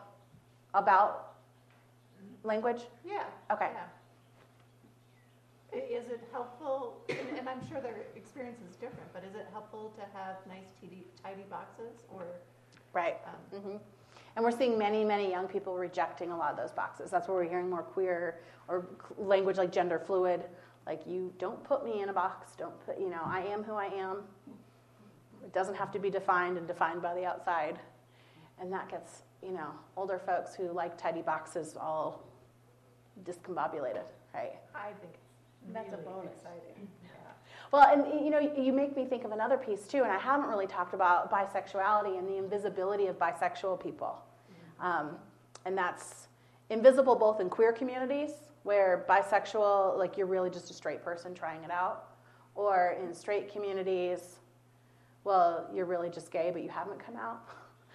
language? Yeah. Okay. Yeah. Is it helpful, and I'm sure their experience is different, but is it helpful to have nice tidy boxes or? Right. And we're seeing many, many young people rejecting a lot of those boxes. That's where we're hearing more queer or language like gender fluid. Like, you don't put me in a box. Don't put, I am who I am. It doesn't have to be defined and defined by the outside. And that gets, older folks who like tidy boxes all discombobulated, right? I think That's a really bonus. exciting. Well, and you make me think of another piece too, and I haven't really talked about bisexuality and the invisibility of bisexual people. And that's invisible both in queer communities, where bisexual, like, you're really just a straight person trying it out, or in straight communities, well, you're really just gay, but you haven't come out.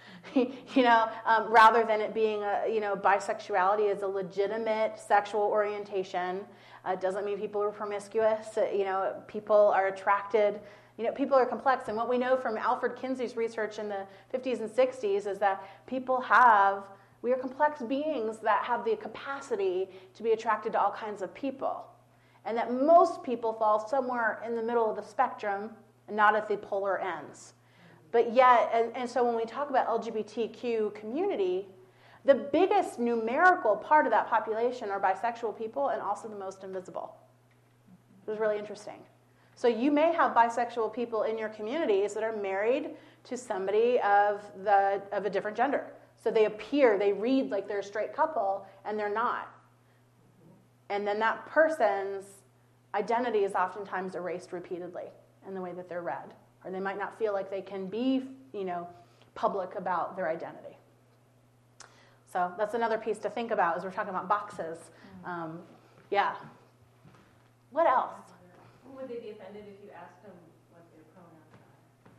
Rather than it being bisexuality is a legitimate sexual orientation. It doesn't mean people are promiscuous. People are attracted. People are complex. And what we know from Alfred Kinsey's research in the 50s and 60s is that we are complex beings that have the capacity to be attracted to all kinds of people. And that most people fall somewhere in the middle of the spectrum and not at the polar ends. But yet, and so when we talk about LGBTQ community, the biggest numerical part of that population are bisexual people and also the most invisible. It was really interesting. So you may have bisexual people in your communities that are married to somebody of a different gender. So they read like they're a straight couple, and they're not. And then that person's identity is oftentimes erased repeatedly in the way that they're read. Or they might not feel like they can be, public about their identity. So that's another piece to think about as we're talking about boxes. Yeah. What else? Would they be offended if you asked them what their pronouns are?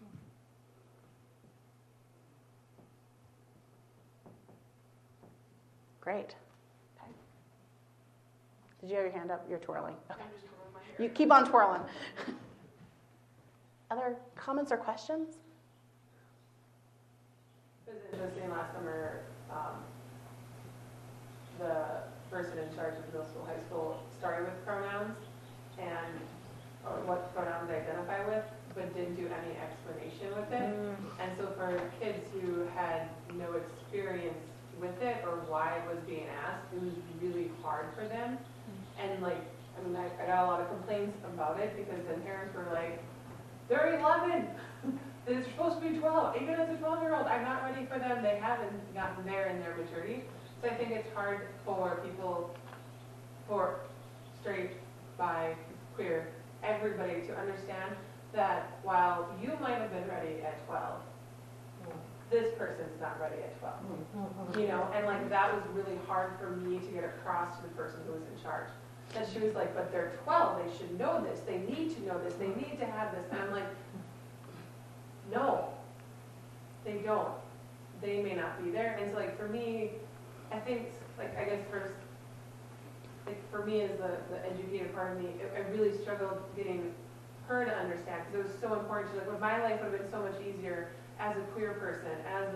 Great. Okay. Did you have your hand up? You're twirling. Okay. I'm just twirling my hair. You keep on twirling. Other comments or questions? It was interesting last summer, the person in charge of middle school, high school started with pronouns or what pronouns they identify with, but didn't do any explanation with it. And so for kids who had no experience with it or why it was being asked, it was really hard for them. And I got a lot of complaints about it because then parents were like, they're 11. They're supposed to be 12. Even as a 12-year-old, I'm not ready for them. They haven't gotten there in their maturity. So I think it's hard for people, for straight, bi, queer, everybody to understand that while you might have been ready at 12, this person's not ready at 12. And that was really hard for me to get across to the person who was in charge. And she was like, but they're 12, they should know this, they need to know this, they need to have this. And I'm like, no, they don't. They may not be there. And so for me, I think, I guess first, for me as the educated part of me, I really struggled getting her to understand because it was so important. She's like, my life would have been so much easier as a queer person,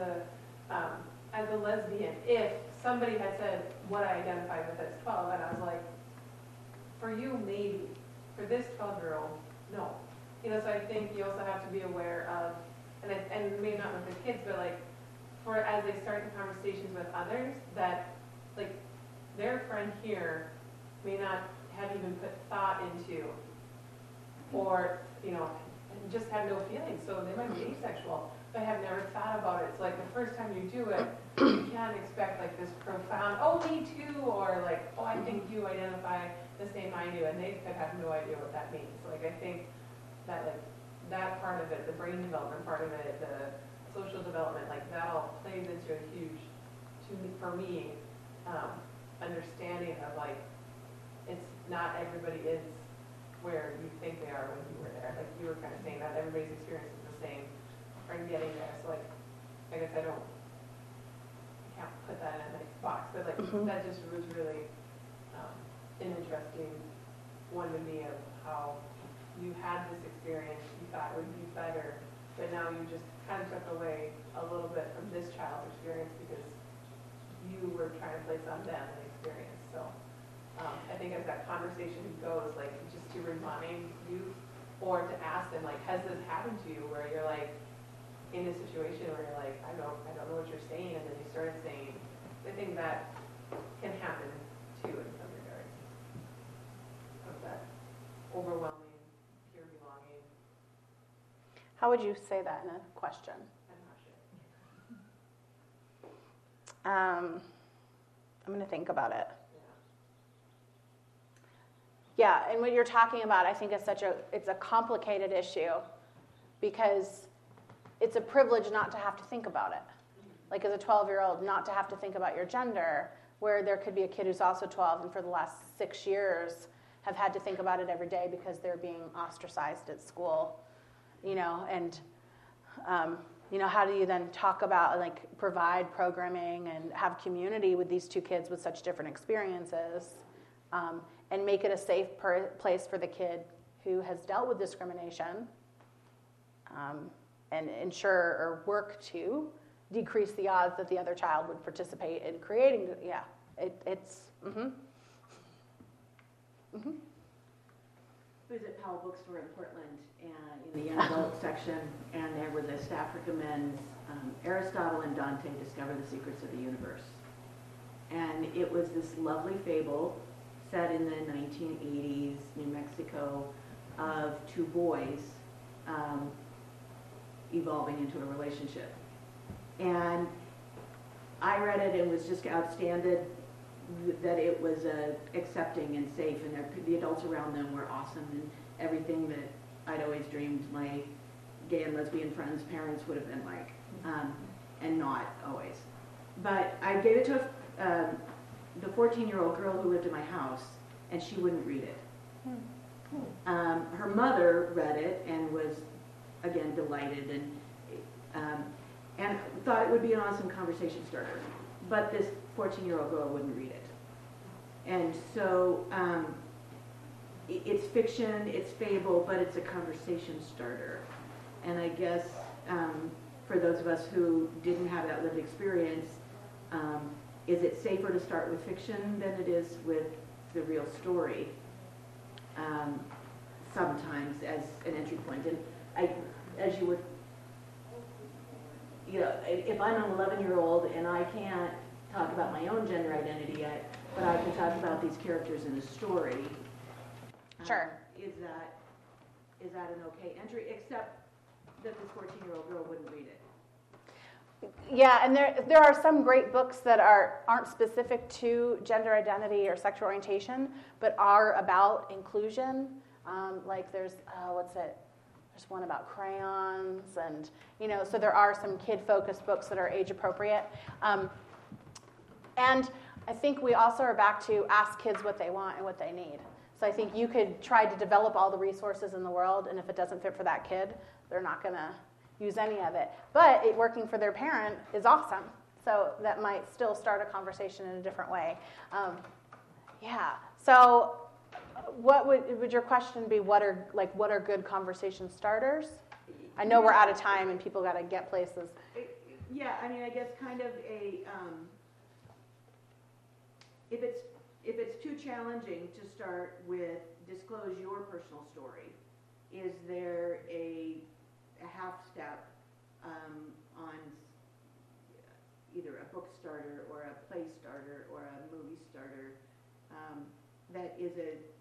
as a lesbian, if somebody had said what I identified with as 12, and I was like, for you, maybe. For this 12-year-old, no. So I think you also have to be aware of, and maybe not with the kids, but as they start the conversations with others, that their friend here may not have even put thought into, or just have no feelings. So they might be asexual, but have never thought about it. So the first time you do it, you can't expect this profound, oh, me too, or oh, I think you identify the same I do, and they could have no idea what that means. I think that that part of it, the brain development part of it, the social development, that all plays into a huge, for me, understanding of it's not everybody is where you think they are when you were there. Like you were kind of saying that everybody's experience is the same, or getting there. So like, I guess I can't put that in a nice box, but like that just was really an interesting one to me of how you had this experience, you thought it would be better, but now you just kind of took away a little bit from this child's experience because you were trying to place on them an experience. So I think as that conversation goes, like just to remind you or to ask them, like, has this happened to you where you're like in a situation where you're like, I don't know what you're saying, and then you started saying, I think that can happen too in some regards. Of that overwhelming, pure belonging. How would you say that in a question? I'm not sure. I'm going to think about it. Yeah, and what you're talking about, I think, is it's a complicated issue because it's a privilege not to have to think about it. Like as a 12-year-old, not to have to think about your gender, where there could be a kid who's also 12 and for the last 6 years have had to think about it every day because they're being ostracized at school, and how do you then talk about, like, provide programming and have community with these two kids with such different experiences, and make it a safe place for the kid who has dealt with discrimination, and ensure or work to decrease the odds that the other child would participate in creating, I was at Powell Bookstore in Portland, and in the young adult section, and there was a staff recommends Aristotle and Dante discover the secrets of the universe. And it was this lovely fable set in the 1980s, New Mexico, of two boys evolving into a relationship. And I read it and was just outstanding that it was accepting and safe, and the adults around them were awesome, and everything that I'd always dreamed my gay and lesbian friends' parents would have been like, and not always. But I gave it to the 14-year-old girl who lived in my house, and she wouldn't read it. Her mother read it and was, again, delighted and thought it would be an awesome conversation starter. But this 14-year-old girl wouldn't read it. And so it's fiction, it's fable, but it's a conversation starter. And I guess for those of us who didn't have that lived experience, is it safer to start with fiction than it is with the real story? Sometimes as an entry point. And as you would, if I'm an 11-year-old and I can't talk about my own gender identity yet, but I can talk about these characters in the story. Sure. Is that an okay entry? Except that this 14-year-old girl wouldn't read it. Yeah, and there are some great books that aren't specific to gender identity or sexual orientation, but are about inclusion. Like there's There's one about crayons, and so there are some kid-focused books that are age-appropriate. And I think we also are back to ask kids what they want and what they need. So I think you could try to develop all the resources in the world, and if it doesn't fit for that kid, they're not going to use any of it. But it working for their parent is awesome. So that might still start a conversation in a different way. So what would your question be? What are good conversation starters? I know we're out of time and people got to get places. Yeah, I mean, I guess kind of a if it's too challenging to start with disclose your personal story, is there a half step on either a book starter or a play starter or a movie starter that is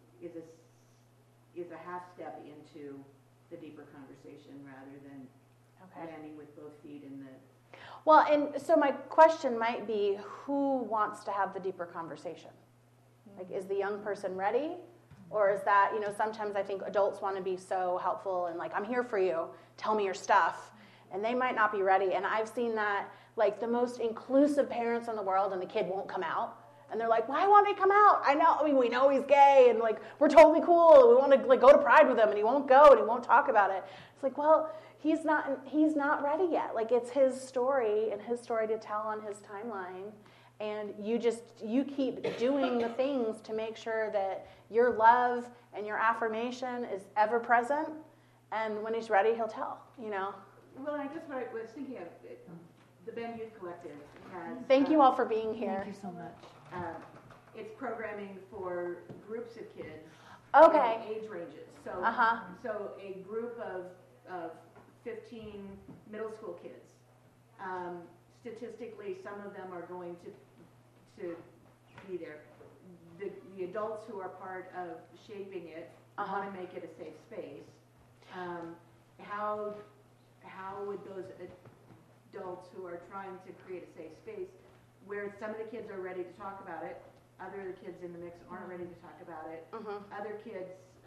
a half step into the deeper conversation rather than landing with both feet in the... Well, and so my question might be, who wants to have the deeper conversation? Like, is the young person ready? Or is that, sometimes I think adults want to be so helpful and like, I'm here for you, tell me your stuff. And they might not be ready. And I've seen that, like, the most inclusive parents in the world, and the kid won't come out. And they're like, why won't he come out? We know he's gay, and like, we're totally cool. We want to like go to Pride with him, and he won't go, and he won't talk about it. It's like, well, he's not ready yet. Like, it's his story and his story to tell on his timeline. And you keep doing the things to make sure that your love and your affirmation is ever present. And when he's ready, he'll tell, Well, I guess what I was thinking of, the Bend Youth Collective has... Thank you all for being here. Thank you so much. It's programming for groups of kids. Okay. In age ranges. So, so a group of 15 middle school kids. Statistically, some of them are going to be there. The adults who are part of shaping it want to make it a safe space. How would those adults who are trying to create a safe space, where some of the kids are ready to talk about it, other of the kids in the mix aren't ready to talk about it, other kids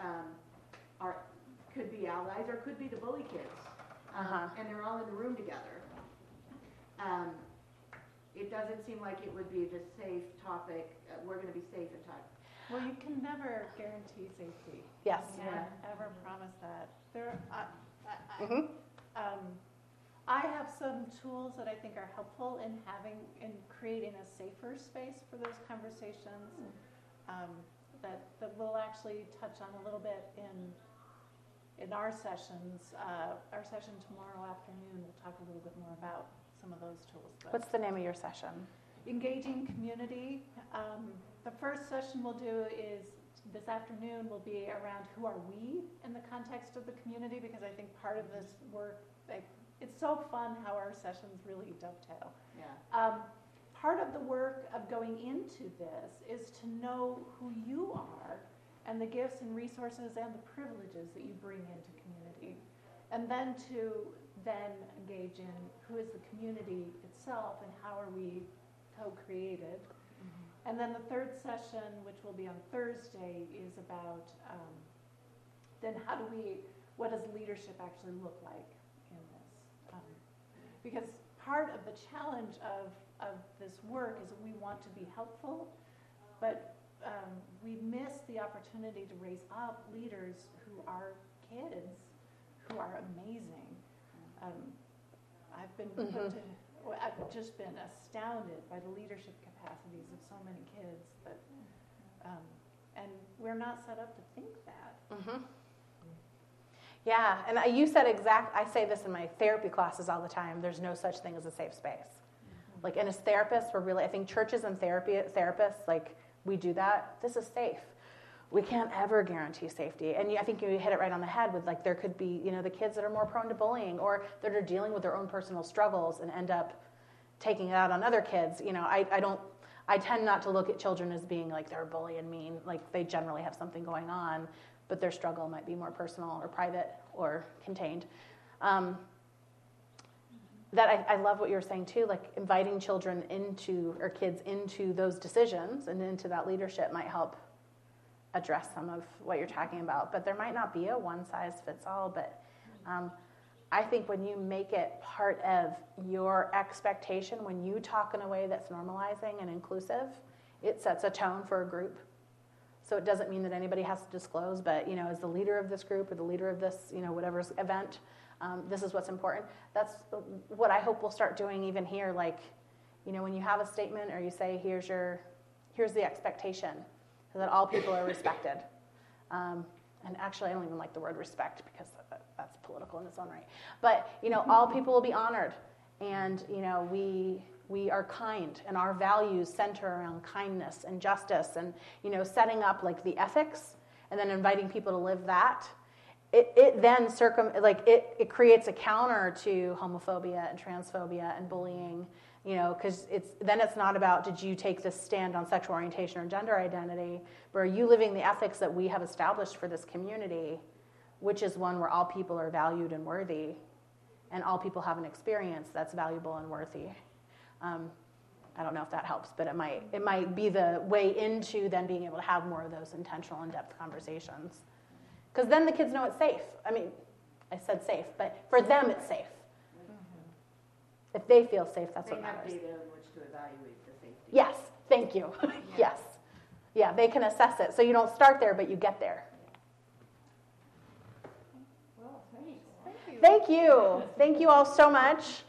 could be allies or could be the bully kids, and they're all in the room together. It doesn't seem like it would be the safe topic. We're going to be safe and talk. Well, you can never guarantee safety. Yes. You can't ever promise that. I have some tools that I think are helpful in creating a safer space for those conversations that we'll actually touch on a little bit in our sessions. Our session tomorrow afternoon, we'll talk a little bit more about some of those tools. What's the name of your session? Engaging community. The first session we'll do is this afternoon will be around who are we in the context of the community, because I think part of this work, it's so fun how our sessions really dovetail. Yeah. Part of the work of going into this is to know who you are and the gifts and resources and the privileges that you bring into community, and then to engage in who is the community itself and how are we co-created. And then the third session, which will be on Thursday, is about what does leadership actually look like in this? Because part of the challenge of this work is that we want to be helpful, but we miss the opportunity to raise up leaders who are kids, who are amazing. I've just been astounded by the leadership capacities of so many kids and we're not set up to think that. Yeah, and you said I say this in my therapy classes all the time, there's no such thing as a safe space. Like, and as therapists, I think churches and therapists, like, we do that. This is safe. We can't ever guarantee safety. And I think you hit it right on the head with, like, there could be, the kids that are more prone to bullying or that are dealing with their own personal struggles and end up taking it out on other kids. I tend not to look at children as being like they're bully and mean. Like, they generally have something going on, but their struggle might be more personal or private or contained. That I love what you were saying too, like inviting children or kids into those decisions and into that leadership might help address some of what you're talking about. But there might not be a one-size-fits-all, but I think when you make it part of your expectation, when you talk in a way that's normalizing and inclusive, it sets a tone for a group. So it doesn't mean that anybody has to disclose, but, as the leader of this group or the leader of this, whatever event, this is what's important. That's what I hope we'll start doing even here. Like, when you have a statement or you say, here's the expectation, so that all people are respected. And actually, I don't even like the word respect because that's political in its own right. But, all people will be honored. And, we are kind, and our values center around kindness and justice and, setting up like the ethics and then inviting people to live that. It then it creates a counter to homophobia and transphobia and bullying, because it's not about did you take this stand on sexual orientation or gender identity, but are you living the ethics that we have established for this community, which is one where all people are valued and worthy, and all people have an experience that's valuable and worthy. I don't know if that helps, but it might be the way into then being able to have more of those intentional, in-depth conversations. Because then the kids know it's safe. I mean, I said safe, but for them it's safe. If they feel safe, that's what matters. They have data in which to evaluate the safety. Yes, Thank you. Yes. Yeah, they can assess it. So you don't start there, but you get there. Well, thanks. Thank you. Thank you all so much.